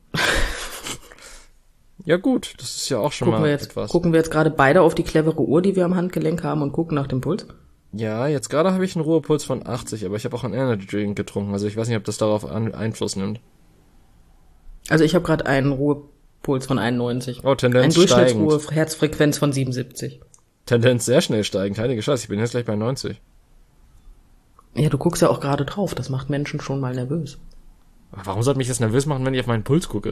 [SPEAKER 1] Ja gut, das ist ja auch schon
[SPEAKER 2] gucken
[SPEAKER 1] mal
[SPEAKER 2] wir jetzt,
[SPEAKER 1] etwas.
[SPEAKER 2] Gucken wir jetzt gerade beide auf die clevere Uhr, die wir am Handgelenk haben und gucken nach dem Puls?
[SPEAKER 1] Ja, jetzt gerade habe ich einen Ruhepuls von achtzig, aber ich habe auch einen Energy Drink getrunken, also ich weiß nicht, ob das darauf an, Einfluss nimmt.
[SPEAKER 2] Also ich habe gerade einen Ruhepuls von einundneunzig.
[SPEAKER 1] Oh, Tendenz
[SPEAKER 2] Ein
[SPEAKER 1] steigend.
[SPEAKER 2] Durchschnittsruhe Herzfrequenz von siebenundsiebzig.
[SPEAKER 1] Tendenz sehr schnell steigend, heilige Scheiße, ich bin jetzt gleich bei neunzig.
[SPEAKER 2] Ja, du guckst ja auch gerade drauf, das macht Menschen schon mal nervös.
[SPEAKER 1] Aber warum sollte mich das nervös machen, wenn ich auf meinen Puls gucke?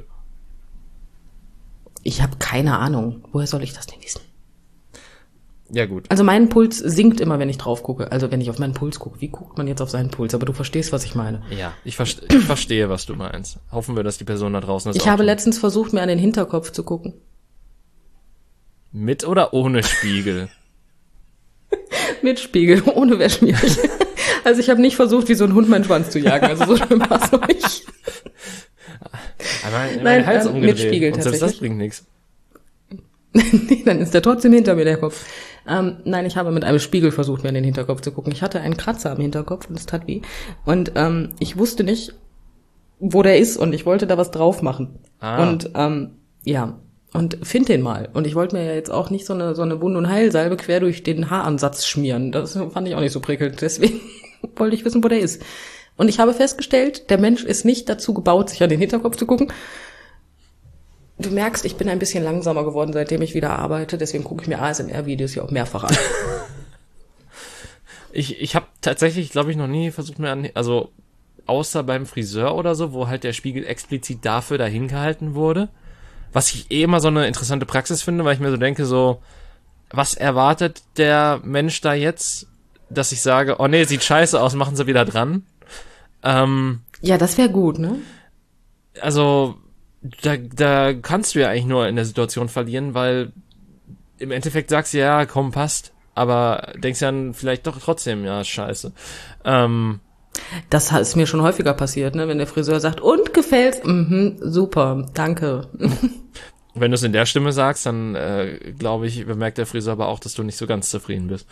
[SPEAKER 2] Ich habe keine Ahnung. Woher soll ich das denn wissen?
[SPEAKER 1] Ja gut.
[SPEAKER 2] Also mein Puls sinkt immer, wenn ich drauf gucke. Also wenn ich auf meinen Puls gucke. Wie guckt man jetzt auf seinen Puls? Aber du verstehst, was ich meine.
[SPEAKER 1] Ja, ich, verste- ich verstehe, was du meinst. Hoffen wir, dass die Person da draußen das
[SPEAKER 2] Ich
[SPEAKER 1] auch
[SPEAKER 2] habe
[SPEAKER 1] tut.
[SPEAKER 2] letztens versucht, mir an den Hinterkopf zu gucken.
[SPEAKER 1] Mit oder ohne Spiegel?
[SPEAKER 2] Mit Spiegel, ohne wäre schwierig. Also ich habe nicht versucht, wie so ein Hund meinen Schwanz zu jagen. Also so schlimm war es noch nicht.
[SPEAKER 1] Aber mein,
[SPEAKER 2] Nein,
[SPEAKER 1] mein Hals
[SPEAKER 2] ähm,
[SPEAKER 1] umgedreht.
[SPEAKER 2] mit Spiegel
[SPEAKER 1] und selbst das
[SPEAKER 2] tatsächlich.
[SPEAKER 1] bringt nichts.
[SPEAKER 2] Nee, dann ist der trotzdem hinter mir, der Kopf. Ähm, nein, ich habe mit einem Spiegel versucht, mir an den Hinterkopf zu gucken. Ich hatte einen Kratzer am Hinterkopf und es tat weh. Und ähm, ich wusste nicht, wo der ist und ich wollte da was drauf machen.
[SPEAKER 1] Ah.
[SPEAKER 2] Und ähm, ja, und find den mal. Und ich wollte mir ja jetzt auch nicht so eine so eine Wund- und Heilsalbe quer durch den Haaransatz schmieren. Das fand ich auch nicht so prickelnd. Deswegen wollte ich wissen, wo der ist. Und ich habe festgestellt, der Mensch ist nicht dazu gebaut, sich an den Hinterkopf zu gucken. Du merkst, ich bin ein bisschen langsamer geworden, seitdem ich wieder arbeite. Deswegen gucke ich mir A S M R-Videos ja auch mehrfach an.
[SPEAKER 1] Ich, ich habe tatsächlich, glaube ich, noch nie versucht mir an, also außer beim Friseur oder so, wo halt der Spiegel explizit dafür dahin gehalten wurde. Was ich eh immer so eine interessante Praxis finde, weil ich mir so denke, so, was erwartet der Mensch da jetzt, dass ich sage, oh nee, sieht scheiße aus, machen Sie wieder dran. Ähm,
[SPEAKER 2] Ja, das wäre gut, ne?
[SPEAKER 1] also, da, da kannst du ja eigentlich nur in der Situation verlieren, weil im Endeffekt sagst du, ja, komm, passt, aber denkst dann vielleicht doch trotzdem, ja, scheiße. Ähm,
[SPEAKER 2] Das ist mir schon häufiger passiert, ne? Wenn der Friseur sagt, und gefällt's? Mhm, super, danke.
[SPEAKER 1] wenn du es in der Stimme sagst, dann äh, glaube ich, bemerkt der Friseur aber auch, dass du nicht so ganz zufrieden bist.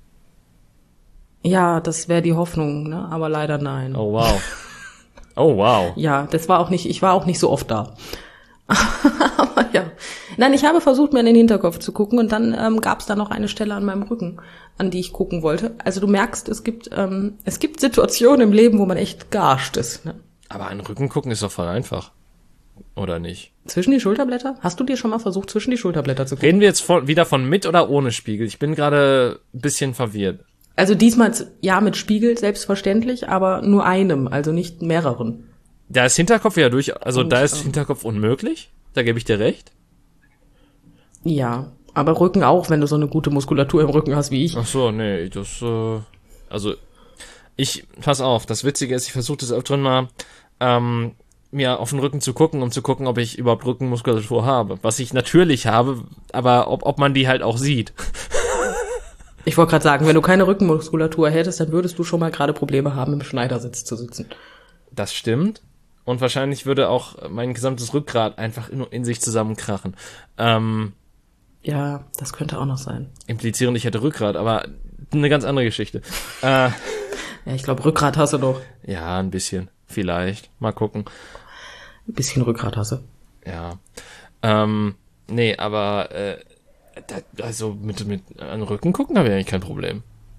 [SPEAKER 2] Ja, das wäre die Hoffnung, ne? Aber leider nein.
[SPEAKER 1] Oh, wow. Oh, wow.
[SPEAKER 2] Ja, das war auch nicht, ich war auch nicht so oft da. Aber ja. Nein, ich habe versucht, mir in den Hinterkopf zu gucken und dann ähm, gab es da noch eine Stelle an meinem Rücken, an die ich gucken wollte. Also du merkst, es gibt ähm, es gibt Situationen im Leben, wo man echt gearscht ist. Ne?
[SPEAKER 1] Aber an den Rücken gucken ist doch voll einfach. Oder nicht?
[SPEAKER 2] Zwischen die Schulterblätter? Hast du dir schon mal versucht, zwischen die Schulterblätter zu gucken?
[SPEAKER 1] Reden wir jetzt von, wieder von mit oder ohne Spiegel? Ich bin gerade ein bisschen verwirrt.
[SPEAKER 2] Also diesmal ja mit Spiegel, selbstverständlich, aber nur einem, also nicht mehreren.
[SPEAKER 1] Da ist Hinterkopf ja durch, also
[SPEAKER 2] Und,
[SPEAKER 1] da ist
[SPEAKER 2] ähm,
[SPEAKER 1] Hinterkopf unmöglich. Da gebe ich dir recht.
[SPEAKER 2] Ja, aber Rücken auch, wenn du so eine gute Muskulatur im Rücken hast wie ich.
[SPEAKER 1] Ach so, nee, das, äh, also, ich, pass auf, das Witzige ist, ich versuche das öfteren mal, ähm, mir auf den Rücken zu gucken, um zu gucken, ob ich überhaupt Rückenmuskulatur habe. Was ich natürlich habe, aber ob, ob man die halt auch sieht.
[SPEAKER 2] Ich wollte gerade sagen, wenn du keine Rückenmuskulatur hättest, dann würdest du schon mal gerade Probleme haben, im Schneidersitz zu sitzen.
[SPEAKER 1] Das stimmt. Und wahrscheinlich würde auch mein gesamtes Rückgrat einfach in, in sich zusammenkrachen. Ähm,
[SPEAKER 2] Ja, das könnte auch noch sein.
[SPEAKER 1] implizierend, ich hätte Rückgrat, aber eine ganz andere Geschichte. Äh,
[SPEAKER 2] Ja, ich glaube, Rückgrat hast du doch.
[SPEAKER 1] ja, ein bisschen. Vielleicht. Mal gucken.
[SPEAKER 2] Ein bisschen Rückgrat hast du.
[SPEAKER 1] Ja. Ähm, nee, aber äh, da, also mit, mit an den Rücken gucken habe ich eigentlich kein Problem.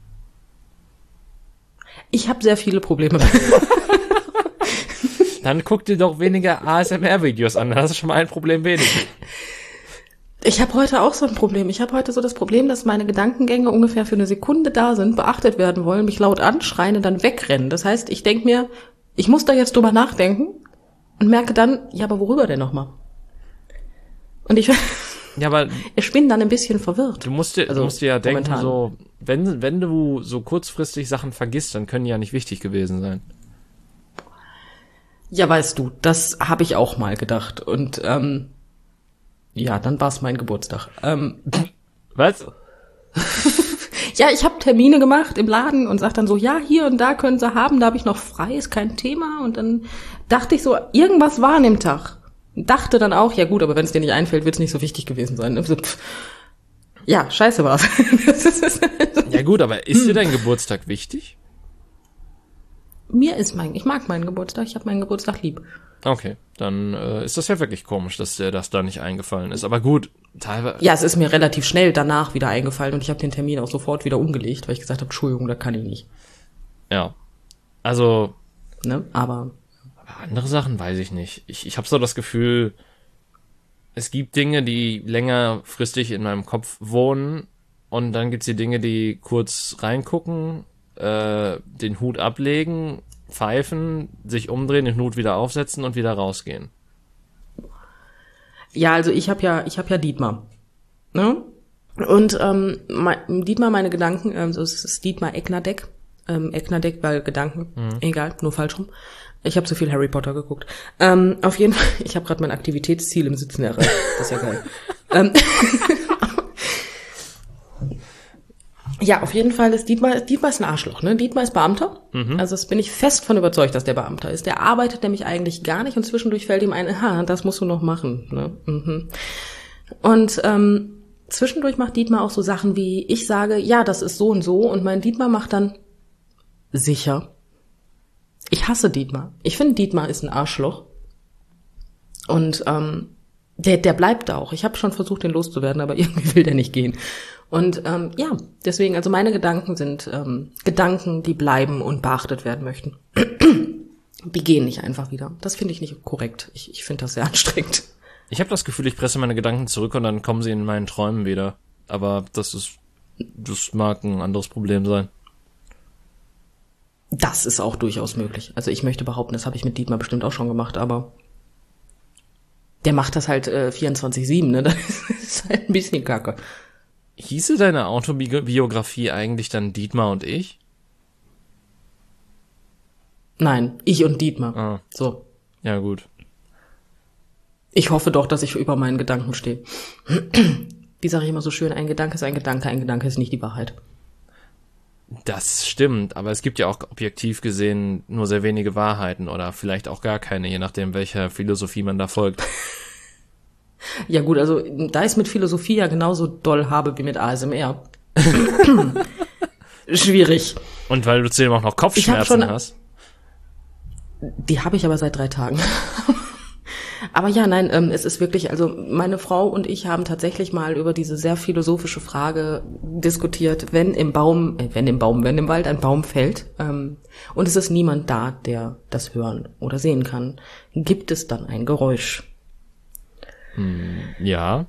[SPEAKER 2] Ich habe sehr viele Probleme.
[SPEAKER 1] Dann guck dir doch weniger A S M R-Videos an, dann hast du schon mal ein Problem weniger.
[SPEAKER 2] Ich habe heute auch so ein Problem. Ich habe heute so das Problem, dass meine Gedankengänge ungefähr für eine Sekunde da sind, beachtet werden wollen, mich laut anschreien und dann wegrennen. Das heißt, ich denk mir, ich muss da jetzt drüber nachdenken und merke dann, ja, aber worüber denn nochmal? Und ich,
[SPEAKER 1] Ja, aber
[SPEAKER 2] ich bin dann ein bisschen verwirrt.
[SPEAKER 1] du musst dir,
[SPEAKER 2] Also,
[SPEAKER 1] du musst dir ja denken,
[SPEAKER 2] momentan.
[SPEAKER 1] so, wenn, wenn du so kurzfristig Sachen vergisst, dann können die ja nicht wichtig gewesen sein.
[SPEAKER 2] Ja, weißt du, das habe ich auch mal gedacht. Und ähm, ja, dann war es mein Geburtstag. Ähm,
[SPEAKER 1] Was?
[SPEAKER 2] Ja, ich habe Termine gemacht im Laden und sag dann so, ja, hier und da können sie haben, da habe ich noch frei, ist kein Thema. Und dann dachte ich so, irgendwas war an dem Tag. Dachte dann auch, ja gut, aber wenn es dir nicht einfällt, wird es nicht so wichtig gewesen sein. Ja, scheiße war's.
[SPEAKER 1] Ja gut, aber ist dir dein Geburtstag wichtig?
[SPEAKER 2] Mir ist mein, ich mag meinen Geburtstag, ich habe meinen Geburtstag lieb.
[SPEAKER 1] Okay, dann äh, ist das ja wirklich komisch, dass dir das da nicht eingefallen ist. Aber gut, teilweise...
[SPEAKER 2] Ja, es ist mir relativ schnell danach wieder eingefallen und ich habe den Termin auch sofort wieder umgelegt, weil ich gesagt habe, Entschuldigung, da kann ich nicht.
[SPEAKER 1] Ja, also...
[SPEAKER 2] Ne, aber...
[SPEAKER 1] aber andere Sachen weiß ich nicht. Ich, ich habe so das Gefühl, es gibt Dinge, die längerfristig in meinem Kopf wohnen und dann gibt's die Dinge, die kurz reingucken, äh, den Hut ablegen, pfeifen, sich umdrehen, den Hut wieder aufsetzen und wieder rausgehen.
[SPEAKER 2] Ja, also ich habe ja, ich habe ja Dietmar, ne? Und ähm, mein, Dietmar, meine Gedanken, ähm, so es ist Dietmar Ecknerdeck, ähm, Ecknerdeck, weil Gedanken, mhm. egal, nur falsch rum. Ich habe so viel Harry Potter geguckt. Ähm, auf jeden Fall, ich habe gerade mein Aktivitätsziel im Sitzen erreicht. Das ist ja geil. ähm, Ja, auf jeden Fall ist Dietmar, Dietmar ist ein Arschloch, ne? Dietmar ist Beamter. Mhm. Also das bin ich fest von überzeugt, dass der Beamter ist. Der arbeitet nämlich eigentlich gar nicht und zwischendurch fällt ihm ein, ha, das musst du noch machen, ne? Mhm. Und ähm, zwischendurch macht Dietmar auch so Sachen wie, ich sage, ja, das ist so und so und mein Dietmar macht dann, sicher. Ich hasse Dietmar. Ich finde, Dietmar ist ein Arschloch. Und ähm, der, der bleibt da auch. Ich habe schon versucht, den loszuwerden, aber irgendwie will der nicht gehen. Und ähm, ja, deswegen, also meine Gedanken sind ähm, Gedanken, die bleiben und beachtet werden möchten. Die gehen nicht einfach wieder. Das finde ich nicht korrekt. Ich, ich finde das sehr anstrengend.
[SPEAKER 1] Ich habe das Gefühl, ich presse meine Gedanken zurück und dann kommen sie in meinen Träumen wieder. Aber das ist, das mag ein anderes Problem sein.
[SPEAKER 2] Das ist auch durchaus möglich. Also ich möchte behaupten, das habe ich mit Dietmar bestimmt auch schon gemacht, aber der macht das halt äh, vierundzwanzig sieben, ne? Das ist halt ein bisschen kacke.
[SPEAKER 1] Hieße deine Autobiografie eigentlich dann Dietmar und ich?
[SPEAKER 2] Nein, ich und Dietmar.
[SPEAKER 1] Ah.
[SPEAKER 2] So.
[SPEAKER 1] Ja, gut.
[SPEAKER 2] Ich hoffe doch, dass ich über meinen Gedanken stehe. Wie sage ich immer so schön, ein Gedanke ist ein Gedanke, ein Gedanke ist nicht die Wahrheit.
[SPEAKER 1] Das stimmt, aber es gibt ja auch objektiv gesehen nur sehr wenige Wahrheiten oder vielleicht auch gar keine, je nachdem, welcher Philosophie man da folgt.
[SPEAKER 2] Ja gut, also da ich es mit Philosophie ja genauso doll habe wie mit A S M R. Schwierig.
[SPEAKER 1] Und weil du zudem auch noch Kopfschmerzen schon, hast?
[SPEAKER 2] Die habe ich aber seit drei Tagen. Aber ja, nein, ähm, es ist wirklich, also meine Frau und ich haben tatsächlich mal über diese sehr philosophische Frage diskutiert, wenn im Baum, äh, wenn im Baum, wenn im Wald ein Baum fällt ähm, und es ist niemand da, der das hören oder sehen kann, gibt es dann ein Geräusch?
[SPEAKER 1] Hm, ja.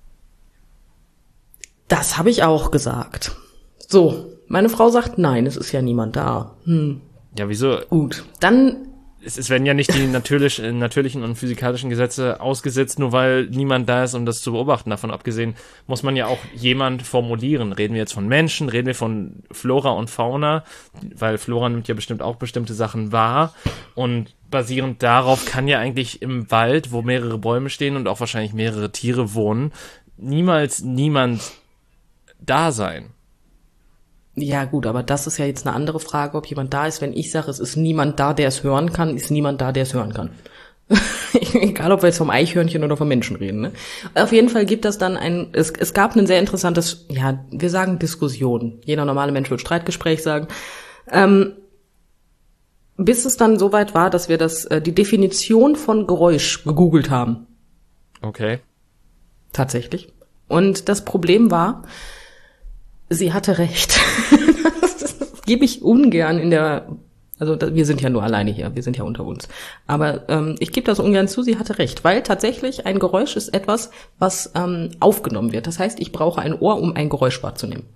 [SPEAKER 2] Das habe ich auch gesagt. So, meine Frau sagt, nein, es ist ja niemand da. Hm.
[SPEAKER 1] Ja, wieso?
[SPEAKER 2] Gut, dann...
[SPEAKER 1] Es, es werden ja nicht die natürlich, natürlichen und physikalischen Gesetze ausgesetzt, nur weil niemand da ist, um das zu beobachten. Davon abgesehen muss man ja auch jemand formulieren. Reden wir jetzt von Menschen, reden wir von Flora und Fauna, weil Flora nimmt ja bestimmt auch bestimmte Sachen wahr und basierend darauf kann ja eigentlich im Wald, wo mehrere Bäume stehen und auch wahrscheinlich mehrere Tiere wohnen, niemals niemand da sein.
[SPEAKER 2] Ja gut, aber das ist ja jetzt eine andere Frage, ob jemand da ist. Wenn ich sage, es ist niemand da, der es hören kann, ist niemand da, der es hören kann. Egal, ob wir jetzt vom Eichhörnchen oder vom Menschen reden. Ne? Auf jeden Fall gibt es dann ein, es, es gab ein sehr interessantes, ja, wir sagen Diskussion. Jeder normale Mensch wird Streitgespräch sagen. Ähm, bis es dann soweit war, dass wir das, äh, die Definition von Geräusch gegoogelt haben.
[SPEAKER 1] Okay.
[SPEAKER 2] Tatsächlich. Und das Problem war, sie hatte recht. Das gebe ich ungern in der, also da, wir sind ja nur alleine hier, wir sind ja unter uns. Aber ähm, ich gebe das ungern zu, sie hatte recht, weil tatsächlich ein Geräusch ist etwas, was ähm, aufgenommen wird. Das heißt, ich brauche ein Ohr, um ein Geräusch wahrzunehmen.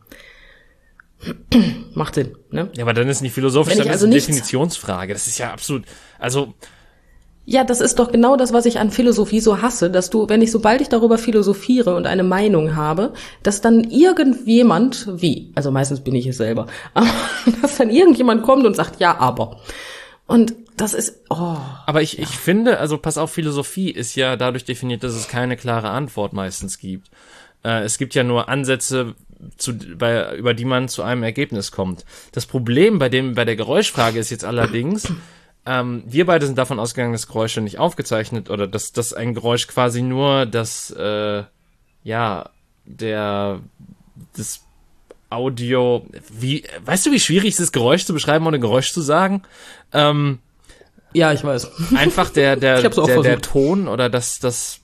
[SPEAKER 2] Macht Sinn, ne?
[SPEAKER 1] Ja, aber dann ist nicht philosophisch, dann
[SPEAKER 2] also
[SPEAKER 1] ist eine
[SPEAKER 2] nichts,
[SPEAKER 1] Definitionsfrage. Das ist ja absolut, also...
[SPEAKER 2] Ja, das ist doch genau das, was ich an Philosophie so hasse, dass du, wenn ich, sobald ich darüber philosophiere und eine Meinung habe, dass dann irgendjemand, wie, also meistens bin ich es selber, aber dass dann irgendjemand kommt und sagt, ja, aber. Und das ist, oh.
[SPEAKER 1] Aber ich, ich finde, also pass auf, Philosophie ist ja dadurch definiert, dass es keine klare Antwort meistens gibt. Äh, es gibt ja nur Ansätze, zu, bei, über die man zu einem Ergebnis kommt. Das Problem bei dem, bei der Geräuschfrage ist jetzt allerdings, ähm, wir beide sind davon ausgegangen, dass Geräusche nicht aufgezeichnet oder dass, dass ein Geräusch quasi nur das, äh, ja, der, das Audio, wie, weißt du, wie schwierig es ist, Geräusch zu beschreiben, ohne Geräusch zu sagen? Ähm,
[SPEAKER 2] ja, ich weiß.
[SPEAKER 1] Einfach der, der, der, der Ton oder das, das,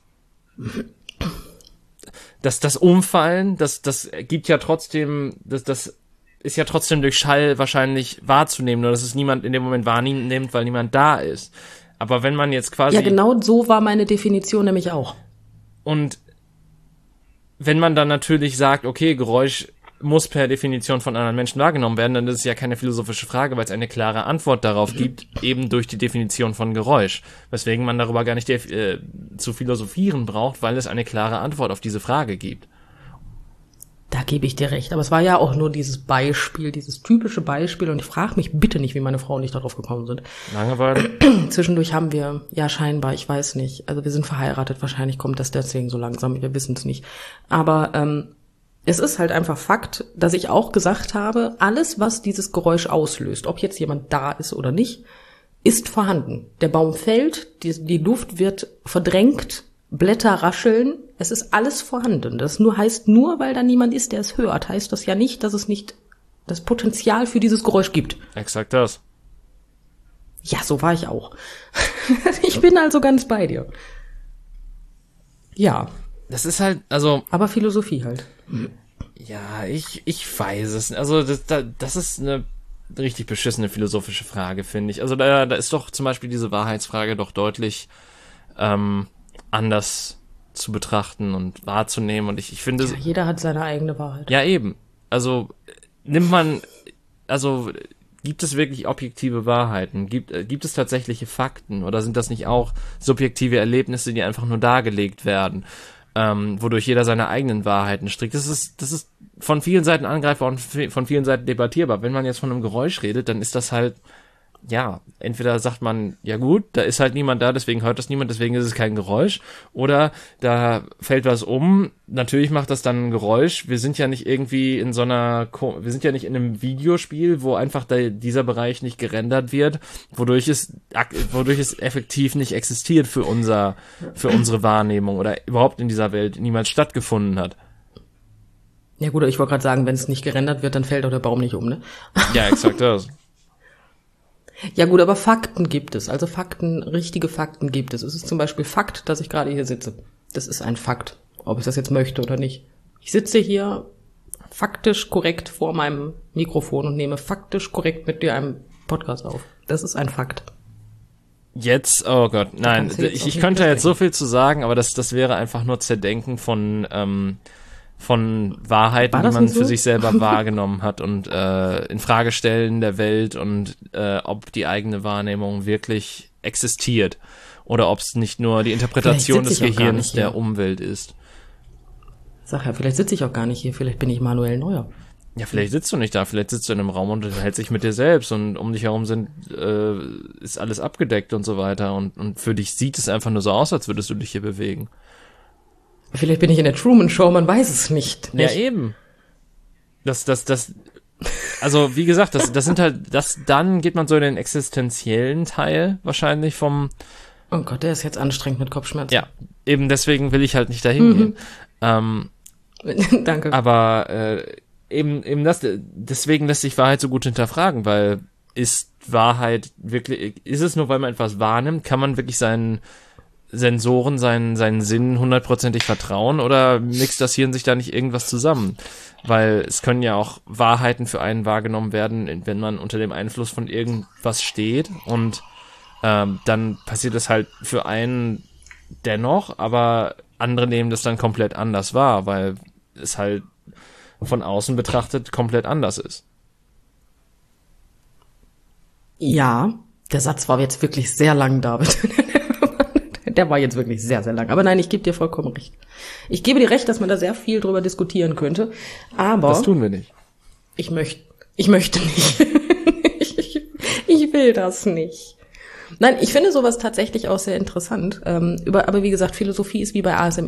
[SPEAKER 1] das, das Umfallen, das, das gibt ja trotzdem, das, das ist ja trotzdem durch Schall wahrscheinlich wahrzunehmen, nur dass es niemand in dem Moment wahrnimmt, weil niemand da ist. Aber wenn man jetzt quasi...
[SPEAKER 2] Ja, genau so war meine Definition nämlich auch.
[SPEAKER 1] Und wenn man dann natürlich sagt, okay, Geräusch muss per Definition von anderen Menschen wahrgenommen werden, dann ist es ja keine philosophische Frage, weil es eine klare Antwort darauf gibt, eben durch die Definition von Geräusch. Weswegen man darüber gar nicht äh, zu philosophieren braucht, weil es eine klare Antwort auf diese Frage gibt.
[SPEAKER 2] Da gebe ich dir recht, aber es war ja auch nur dieses Beispiel, dieses typische Beispiel, und ich frage mich bitte nicht, wie meine Frau und ich darauf gekommen sind.
[SPEAKER 1] Langeweile?
[SPEAKER 2] Zwischendurch haben wir, ja scheinbar, ich weiß nicht, also wir sind verheiratet, wahrscheinlich kommt das deswegen so langsam, wir wissen es nicht. Aber ähm, es ist halt einfach Fakt, dass ich auch gesagt habe, alles, was dieses Geräusch auslöst, ob jetzt jemand da ist oder nicht, ist vorhanden. Der Baum fällt, die, die Luft wird verdrängt, Blätter rascheln, es ist alles vorhanden. Das nur heißt, nur weil da niemand ist, der es hört, heißt das ja nicht, dass es nicht das Potenzial für dieses Geräusch gibt.
[SPEAKER 1] Exakt das.
[SPEAKER 2] Ja, so war ich auch. Ich bin also ganz bei dir. Ja.
[SPEAKER 1] Das ist halt, also...
[SPEAKER 2] Aber Philosophie halt.
[SPEAKER 1] Ja, ich, ich weiß es. Also das, das ist eine richtig beschissene philosophische Frage, finde ich. Also da, da ist doch zum Beispiel diese Wahrheitsfrage doch deutlich ähm, anders zu betrachten und wahrzunehmen. Und ich, ich finde...
[SPEAKER 2] Ja, jeder hat seine eigene Wahrheit.
[SPEAKER 1] Ja, eben. Also nimmt man... Also gibt es wirklich objektive Wahrheiten? Gibt, äh, gibt es tatsächliche Fakten? Oder sind das nicht auch subjektive Erlebnisse, die einfach nur dargelegt werden? Ähm, wodurch jeder seine eigenen Wahrheiten strickt. Das ist, das ist von vielen Seiten angreifbar und von vielen Seiten debattierbar. Wenn man jetzt von einem Geräusch redet, dann ist das halt, ja, entweder sagt man, ja gut, da ist halt niemand da, deswegen hört das niemand, deswegen ist es kein Geräusch. Oder da fällt was um, natürlich macht das dann ein Geräusch. Wir sind ja nicht irgendwie in so einer, wir sind ja nicht in einem Videospiel, wo einfach da dieser Bereich nicht gerendert wird, wodurch es, wodurch es effektiv nicht existiert für unser, für unsere Wahrnehmung oder überhaupt in dieser Welt niemals stattgefunden hat.
[SPEAKER 2] Ja gut, ich wollte gerade sagen, wenn es nicht gerendert wird, dann fällt auch der Baum nicht um, ne?
[SPEAKER 1] Ja, exakt das.
[SPEAKER 2] Ja gut, aber Fakten gibt es. Also Fakten, richtige Fakten gibt es. Es ist zum Beispiel Fakt, dass ich gerade hier sitze. Das ist ein Fakt, ob ich das jetzt möchte oder nicht. Ich sitze hier faktisch korrekt vor meinem Mikrofon und nehme faktisch korrekt mit dir einen Podcast auf. Das ist ein Fakt.
[SPEAKER 1] Jetzt, oh Gott, nein, ich, ich könnte jetzt so viel zu sagen, aber das, das wäre einfach nur Zerdenken von, ähm, von Wahrheiten, die man so? für sich selber wahrgenommen hat und äh, in Frage stellen der Welt und äh, ob die eigene Wahrnehmung wirklich existiert oder ob es nicht nur die Interpretation des Gehirns der Umwelt ist.
[SPEAKER 2] Sag ja, vielleicht sitze ich auch gar nicht hier, vielleicht bin ich Manuel Neuer.
[SPEAKER 1] Ja, vielleicht sitzt du nicht da, vielleicht sitzt du in einem Raum und unterhältst dich mit dir selbst und um dich herum sind äh, ist alles abgedeckt und so weiter und, und für dich sieht es einfach nur so aus, als würdest du dich hier bewegen.
[SPEAKER 2] Vielleicht bin ich in der Truman Show, man weiß es nicht.
[SPEAKER 1] Ja, eben. Das, das, das, also wie gesagt, das, das sind halt, das, dann geht man so in den existenziellen Teil wahrscheinlich vom.
[SPEAKER 2] Oh Gott, der ist jetzt anstrengend mit Kopfschmerzen.
[SPEAKER 1] Ja, eben deswegen will ich halt nicht dahin mhm. gehen. Ähm,
[SPEAKER 2] Danke.
[SPEAKER 1] Aber äh, eben, eben das, deswegen lässt sich Wahrheit so gut hinterfragen, weil ist Wahrheit wirklich, ist es nur, weil man etwas wahrnimmt, kann man wirklich seinen Sensoren, seinen, seinen Sinn hundertprozentig vertrauen oder mixt das Hirn sich da nicht irgendwas zusammen? Weil es können ja auch Wahrheiten für einen wahrgenommen werden, wenn man unter dem Einfluss von irgendwas steht und ähm, dann passiert es halt für einen dennoch, aber andere nehmen das dann komplett anders wahr, weil es halt von außen betrachtet komplett anders ist.
[SPEAKER 2] Ja, der Satz war jetzt wirklich sehr lang, David. Der war jetzt wirklich sehr, sehr lang. Aber nein, ich gebe dir vollkommen recht. Ich gebe dir recht, dass man da sehr viel drüber diskutieren könnte. Aber
[SPEAKER 1] das tun wir nicht.
[SPEAKER 2] Ich möchte, ich möchte nicht. ich, ich, ich will das nicht. Nein, ich finde sowas tatsächlich auch sehr interessant. Ähm, über, aber wie gesagt, Philosophie ist wie bei A S M R.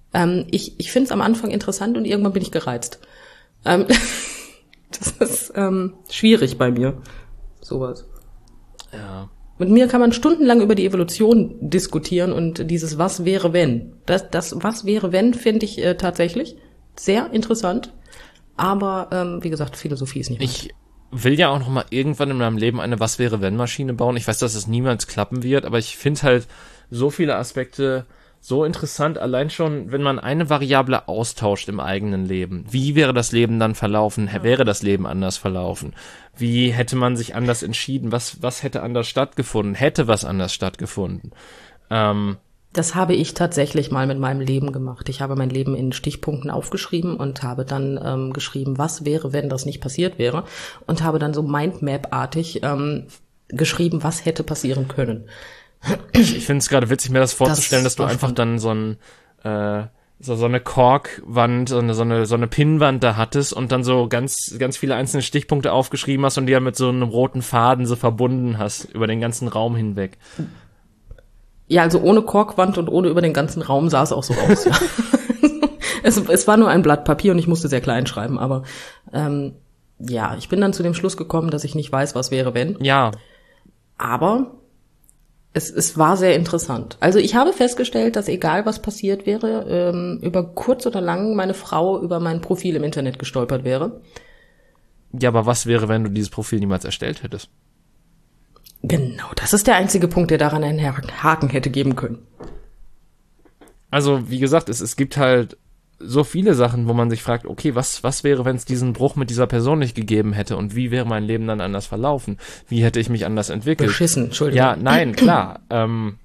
[SPEAKER 2] Ähm, ich ich finde es am Anfang interessant und irgendwann bin ich gereizt. Ähm, das ist ähm, schwierig bei mir, sowas.
[SPEAKER 1] Ja.
[SPEAKER 2] Mit mir kann man stundenlang über die Evolution diskutieren und dieses Was wäre wenn. Das, das Was wäre wenn finde ich äh, tatsächlich sehr interessant. Aber ähm, wie gesagt, Philosophie ist nicht
[SPEAKER 1] Ich meins. Will ja auch noch mal irgendwann in meinem Leben eine Was wäre wenn Maschine bauen. Ich weiß, dass es niemals klappen wird, aber ich finde halt so viele Aspekte so interessant, allein schon, wenn man eine Variable austauscht im eigenen Leben. Wie wäre das Leben dann verlaufen? Ja. Wäre das Leben anders verlaufen? Wie hätte man sich anders entschieden? Was, was hätte anders stattgefunden? Hätte was anders stattgefunden? Ähm,
[SPEAKER 2] das habe ich tatsächlich mal mit meinem Leben gemacht. Ich habe mein Leben in Stichpunkten aufgeschrieben und habe dann ähm, geschrieben, was wäre, wenn das nicht passiert wäre, und habe dann so Mindmap-artig ähm, geschrieben, was hätte passieren können.
[SPEAKER 1] Ich, ich finde es gerade witzig, mir das vorzustellen, das dass du einfach dann so ein äh, so so eine Korkwand, so eine so eine so eine Pinnwand da hattest und dann so ganz ganz viele einzelne Stichpunkte aufgeschrieben hast und die dann mit so einem roten Faden so verbunden hast über den ganzen Raum hinweg.
[SPEAKER 2] Ja, also ohne Korkwand und ohne über den ganzen Raum sah es auch so aus. Ja. es, es war nur ein Blatt Papier und ich musste sehr klein schreiben, aber ähm, ja, ich bin dann zu dem Schluss gekommen, dass ich nicht weiß, was wäre, wenn.
[SPEAKER 1] Ja.
[SPEAKER 2] Aber Es, es war sehr interessant. Also ich habe festgestellt, dass egal was passiert wäre, ähm, über kurz oder lang meine Frau über mein Profil im Internet gestolpert wäre.
[SPEAKER 1] Ja, aber was wäre, wenn du dieses Profil niemals erstellt hättest?
[SPEAKER 2] Genau, das ist der einzige Punkt, der daran einen Haken hätte geben können.
[SPEAKER 1] Also wie gesagt, es, es gibt halt so viele Sachen, wo man sich fragt, okay, was was wäre, wenn es diesen Bruch mit dieser Person nicht gegeben hätte und wie wäre mein Leben dann anders verlaufen? Wie hätte ich mich anders entwickelt?
[SPEAKER 2] Beschissen, Entschuldigung.
[SPEAKER 1] Ja, nein, klar. ähm,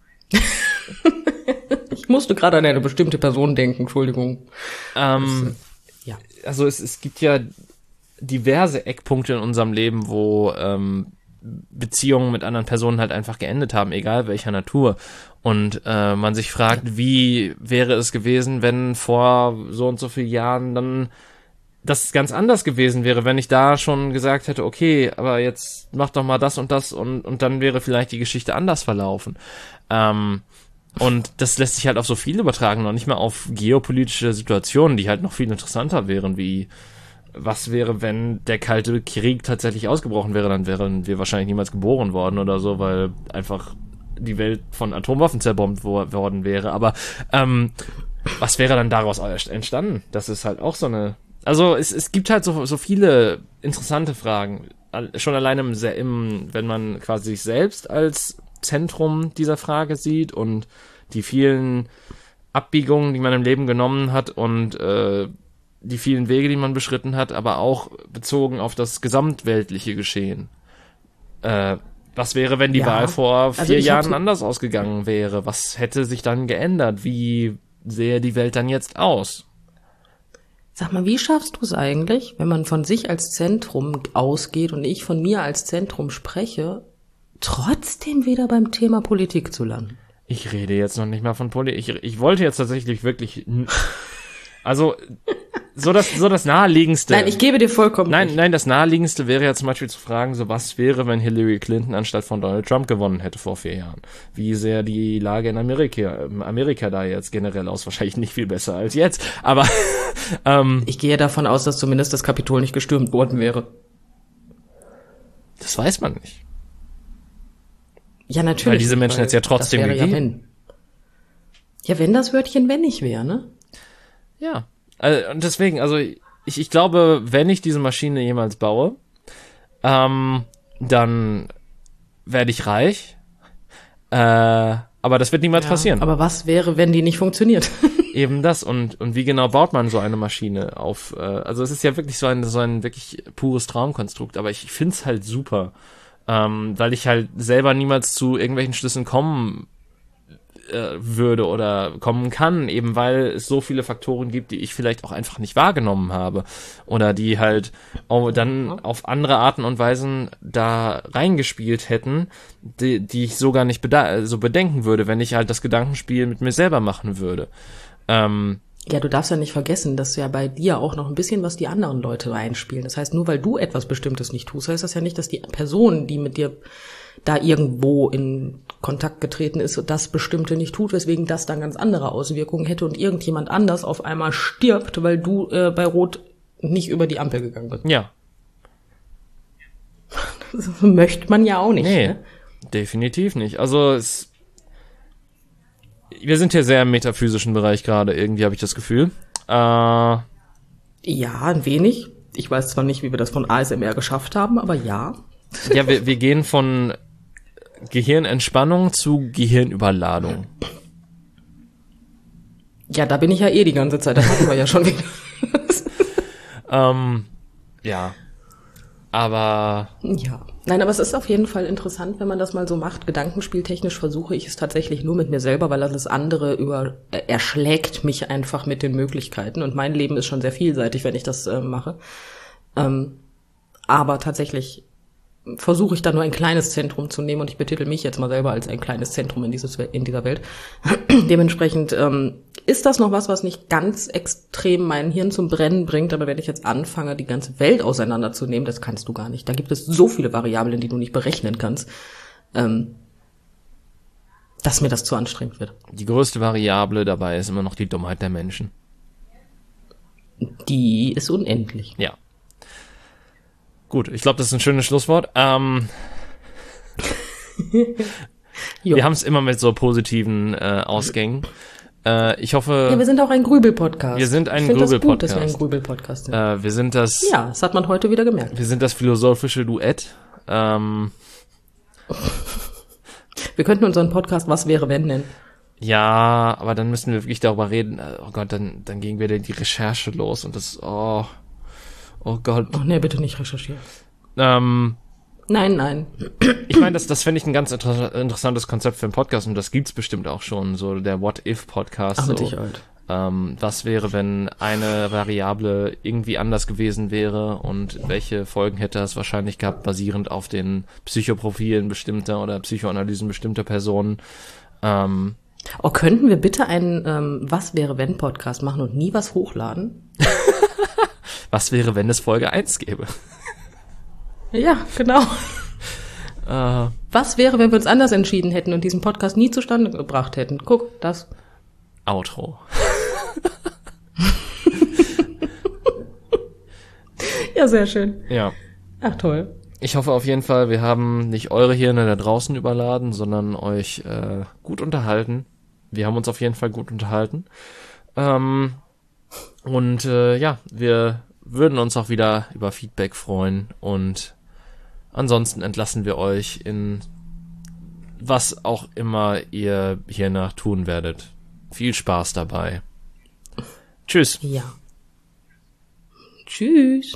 [SPEAKER 2] ich musste gerade an eine bestimmte Person denken, Entschuldigung.
[SPEAKER 1] Ähm,
[SPEAKER 2] das, ja.
[SPEAKER 1] Also es, es gibt ja diverse Eckpunkte in unserem Leben, wo ähm, Beziehungen mit anderen Personen halt einfach geendet haben, egal welcher Natur. Und äh, man sich fragt, wie wäre es gewesen, wenn vor so und so vielen Jahren dann das ganz anders gewesen wäre, wenn ich da schon gesagt hätte, okay, aber jetzt mach doch mal das und das und und dann wäre vielleicht die Geschichte anders verlaufen. Ähm, und das lässt sich halt auf so viel übertragen, noch nicht mal auf geopolitische Situationen, die halt noch viel interessanter wären, wie was wäre, wenn der Kalte Krieg tatsächlich ausgebrochen wäre, dann wären wir wahrscheinlich niemals geboren worden oder so, weil einfach die Welt von Atomwaffen zerbombt wo- worden wäre. Aber ähm, was wäre dann daraus entstanden? Das ist halt auch so eine... Also es, es gibt halt so, so viele interessante Fragen. Schon alleine im, im, wenn man quasi sich selbst als Zentrum dieser Frage sieht und die vielen Abbiegungen, die man im Leben genommen hat und äh, die vielen Wege, die man beschritten hat, aber auch bezogen auf das gesamtweltliche Geschehen. Äh, was wäre, wenn die
[SPEAKER 2] ja,
[SPEAKER 1] Wahl vor vier
[SPEAKER 2] also
[SPEAKER 1] Jahren anders ausgegangen wäre? Was hätte sich dann geändert? Wie sähe die Welt dann jetzt aus?
[SPEAKER 2] Sag mal, wie schaffst du es eigentlich, wenn man von sich als Zentrum ausgeht und ich von mir als Zentrum spreche, trotzdem wieder beim Thema Politik zu landen?
[SPEAKER 1] Ich rede jetzt noch nicht mal von Politik. Ich, ich wollte jetzt tatsächlich wirklich... Also... So das, so das naheliegendste.
[SPEAKER 2] Nein, ich gebe dir vollkommen
[SPEAKER 1] Nein,
[SPEAKER 2] recht.
[SPEAKER 1] nein, das naheliegendste wäre ja zum Beispiel zu fragen, so was wäre, wenn Hillary Clinton anstatt von Donald Trump gewonnen hätte vor vier Jahren? Wie sähe die Lage in Amerika, Amerika da jetzt generell aus? Wahrscheinlich nicht viel besser als jetzt, aber, ähm.
[SPEAKER 2] Ich gehe davon aus, dass zumindest das Kapitol nicht gestürmt worden wäre.
[SPEAKER 1] Das weiß man nicht.
[SPEAKER 2] Ja, natürlich.
[SPEAKER 1] Weil diese Menschen jetzt ja trotzdem
[SPEAKER 2] das wäre
[SPEAKER 1] gegeben.
[SPEAKER 2] Ja, wenn. Ja, wenn das Wörtchen wenn nicht wäre, ne?
[SPEAKER 1] Ja. Also, und deswegen, also ich, ich glaube, wenn ich diese Maschine jemals baue, ähm, dann werde ich reich. Äh, aber das wird niemals
[SPEAKER 2] ja,
[SPEAKER 1] passieren.
[SPEAKER 2] Aber was wäre, wenn die nicht funktioniert?
[SPEAKER 1] Eben das. Und und wie genau baut man so eine Maschine auf? Äh, also es ist ja wirklich so ein so ein wirklich pures Traumkonstrukt. Aber ich, ich finde es halt super, ähm, weil ich halt selber niemals zu irgendwelchen Schlüssen kommen würde oder kommen kann, eben weil es so viele Faktoren gibt, die ich vielleicht auch einfach nicht wahrgenommen habe oder die halt auch dann auf andere Arten und Weisen da reingespielt hätten, die, die ich so gar nicht beda- so bedenken würde, wenn ich halt das Gedankenspiel mit mir selber machen würde. Ähm,
[SPEAKER 2] ja, du darfst ja nicht vergessen, dass ja bei dir auch noch ein bisschen was die anderen Leute einspielen. Das heißt, nur weil du etwas Bestimmtes nicht tust, heißt das ja nicht, dass die Person, die mit dir da irgendwo in Kontakt getreten ist und das Bestimmte nicht tut, weswegen das dann ganz andere Auswirkungen hätte und irgendjemand anders auf einmal stirbt, weil du äh, bei Rot nicht über die Ampel gegangen bist.
[SPEAKER 1] Ja.
[SPEAKER 2] Das möchte man ja auch nicht.
[SPEAKER 1] Nee,
[SPEAKER 2] ne?
[SPEAKER 1] Definitiv nicht. Also es, wir sind hier sehr im metaphysischen Bereich gerade, irgendwie habe ich das Gefühl. Äh,
[SPEAKER 2] ja, ein wenig. Ich weiß zwar nicht, wie wir das von A S M R geschafft haben, aber ja.
[SPEAKER 1] Ja, wir, wir gehen von Gehirnentspannung zu Gehirnüberladung.
[SPEAKER 2] Ja, da bin ich ja eh die ganze Zeit. Das hatten wir ja schon wieder.
[SPEAKER 1] ähm, ja. Aber...
[SPEAKER 2] Ja. Nein, aber es ist auf jeden Fall interessant, wenn man das mal so macht. Gedankenspieltechnisch versuche ich es tatsächlich nur mit mir selber, weil alles andere über äh, erschlägt mich einfach mit den Möglichkeiten. Und mein Leben ist schon sehr vielseitig, wenn ich das äh, mache. Ähm, aber tatsächlich versuche ich da nur ein kleines Zentrum zu nehmen und ich betitel mich jetzt mal selber als ein kleines Zentrum in dieses in dieser Welt. Dementsprechend ähm, ist das noch was, was nicht ganz extrem mein Hirn zum Brennen bringt, aber wenn ich jetzt anfange, die ganze Welt auseinanderzunehmen, das kannst du gar nicht. Da gibt es so viele Variablen, die du nicht berechnen kannst, ähm, dass mir das zu anstrengend wird.
[SPEAKER 1] Die größte Variable dabei ist immer noch die Dummheit der Menschen.
[SPEAKER 2] Die ist unendlich.
[SPEAKER 1] Ja. Gut, ich glaube, das ist ein schönes Schlusswort. Ähm, wir haben es immer mit so positiven äh, Ausgängen. Äh, ich hoffe...
[SPEAKER 2] Ja, wir sind auch ein Grübel-Podcast.
[SPEAKER 1] Wir sind ein
[SPEAKER 2] Grübel-Podcast. Ich finde das gut, dass wir ein
[SPEAKER 1] Grübel-Podcast
[SPEAKER 2] sind.
[SPEAKER 1] Äh, wir sind das...
[SPEAKER 2] Ja, das hat man heute wieder gemerkt.
[SPEAKER 1] Wir sind das philosophische Duett. Ähm,
[SPEAKER 2] wir könnten unseren Podcast Was wäre wenn nennen.
[SPEAKER 1] Ja, aber dann müssen wir wirklich darüber reden. Oh Gott, dann, dann ging wieder die Recherche los und das... Oh... Oh Gott.
[SPEAKER 2] Ach nee, bitte nicht recherchieren.
[SPEAKER 1] Ähm,
[SPEAKER 2] nein, nein.
[SPEAKER 1] Ich meine, das, das fände ich ein ganz inter- interessantes Konzept für einen Podcast und das gibt's bestimmt auch schon, so der What-If-Podcast.
[SPEAKER 2] Ach, mit
[SPEAKER 1] so,
[SPEAKER 2] Sicherheit.
[SPEAKER 1] Ähm, was wäre, wenn eine Variable irgendwie anders gewesen wäre und welche Folgen hätte es wahrscheinlich gehabt, basierend auf den Psychoprofilen bestimmter oder Psychoanalysen bestimmter Personen. Ähm,
[SPEAKER 2] oh, könnten wir bitte einen ähm, Was wäre wenn Podcast machen und nie was hochladen?
[SPEAKER 1] Was wäre, wenn es Folge eins gäbe?
[SPEAKER 2] Ja, genau.
[SPEAKER 1] Äh,
[SPEAKER 2] Was wäre, wenn wir uns anders entschieden hätten und diesen Podcast nie zustande gebracht hätten? Guck, das.
[SPEAKER 1] Outro.
[SPEAKER 2] Ja, sehr schön.
[SPEAKER 1] Ja.
[SPEAKER 2] Ach, toll.
[SPEAKER 1] Ich hoffe auf jeden Fall, wir haben nicht eure Hirne da draußen überladen, sondern euch äh, gut unterhalten. Wir haben uns auf jeden Fall gut unterhalten. Ähm, und äh, ja, wir würden uns auch wieder über Feedback freuen und ansonsten entlassen wir euch in was auch immer ihr hiernach tun werdet. Viel Spaß dabei. Tschüss.
[SPEAKER 2] Ja. Tschüss.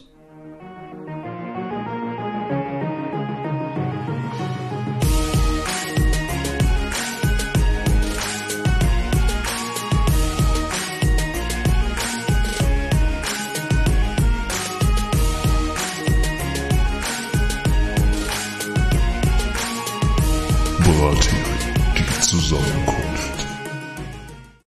[SPEAKER 3] Braten, die Zusammenkunft.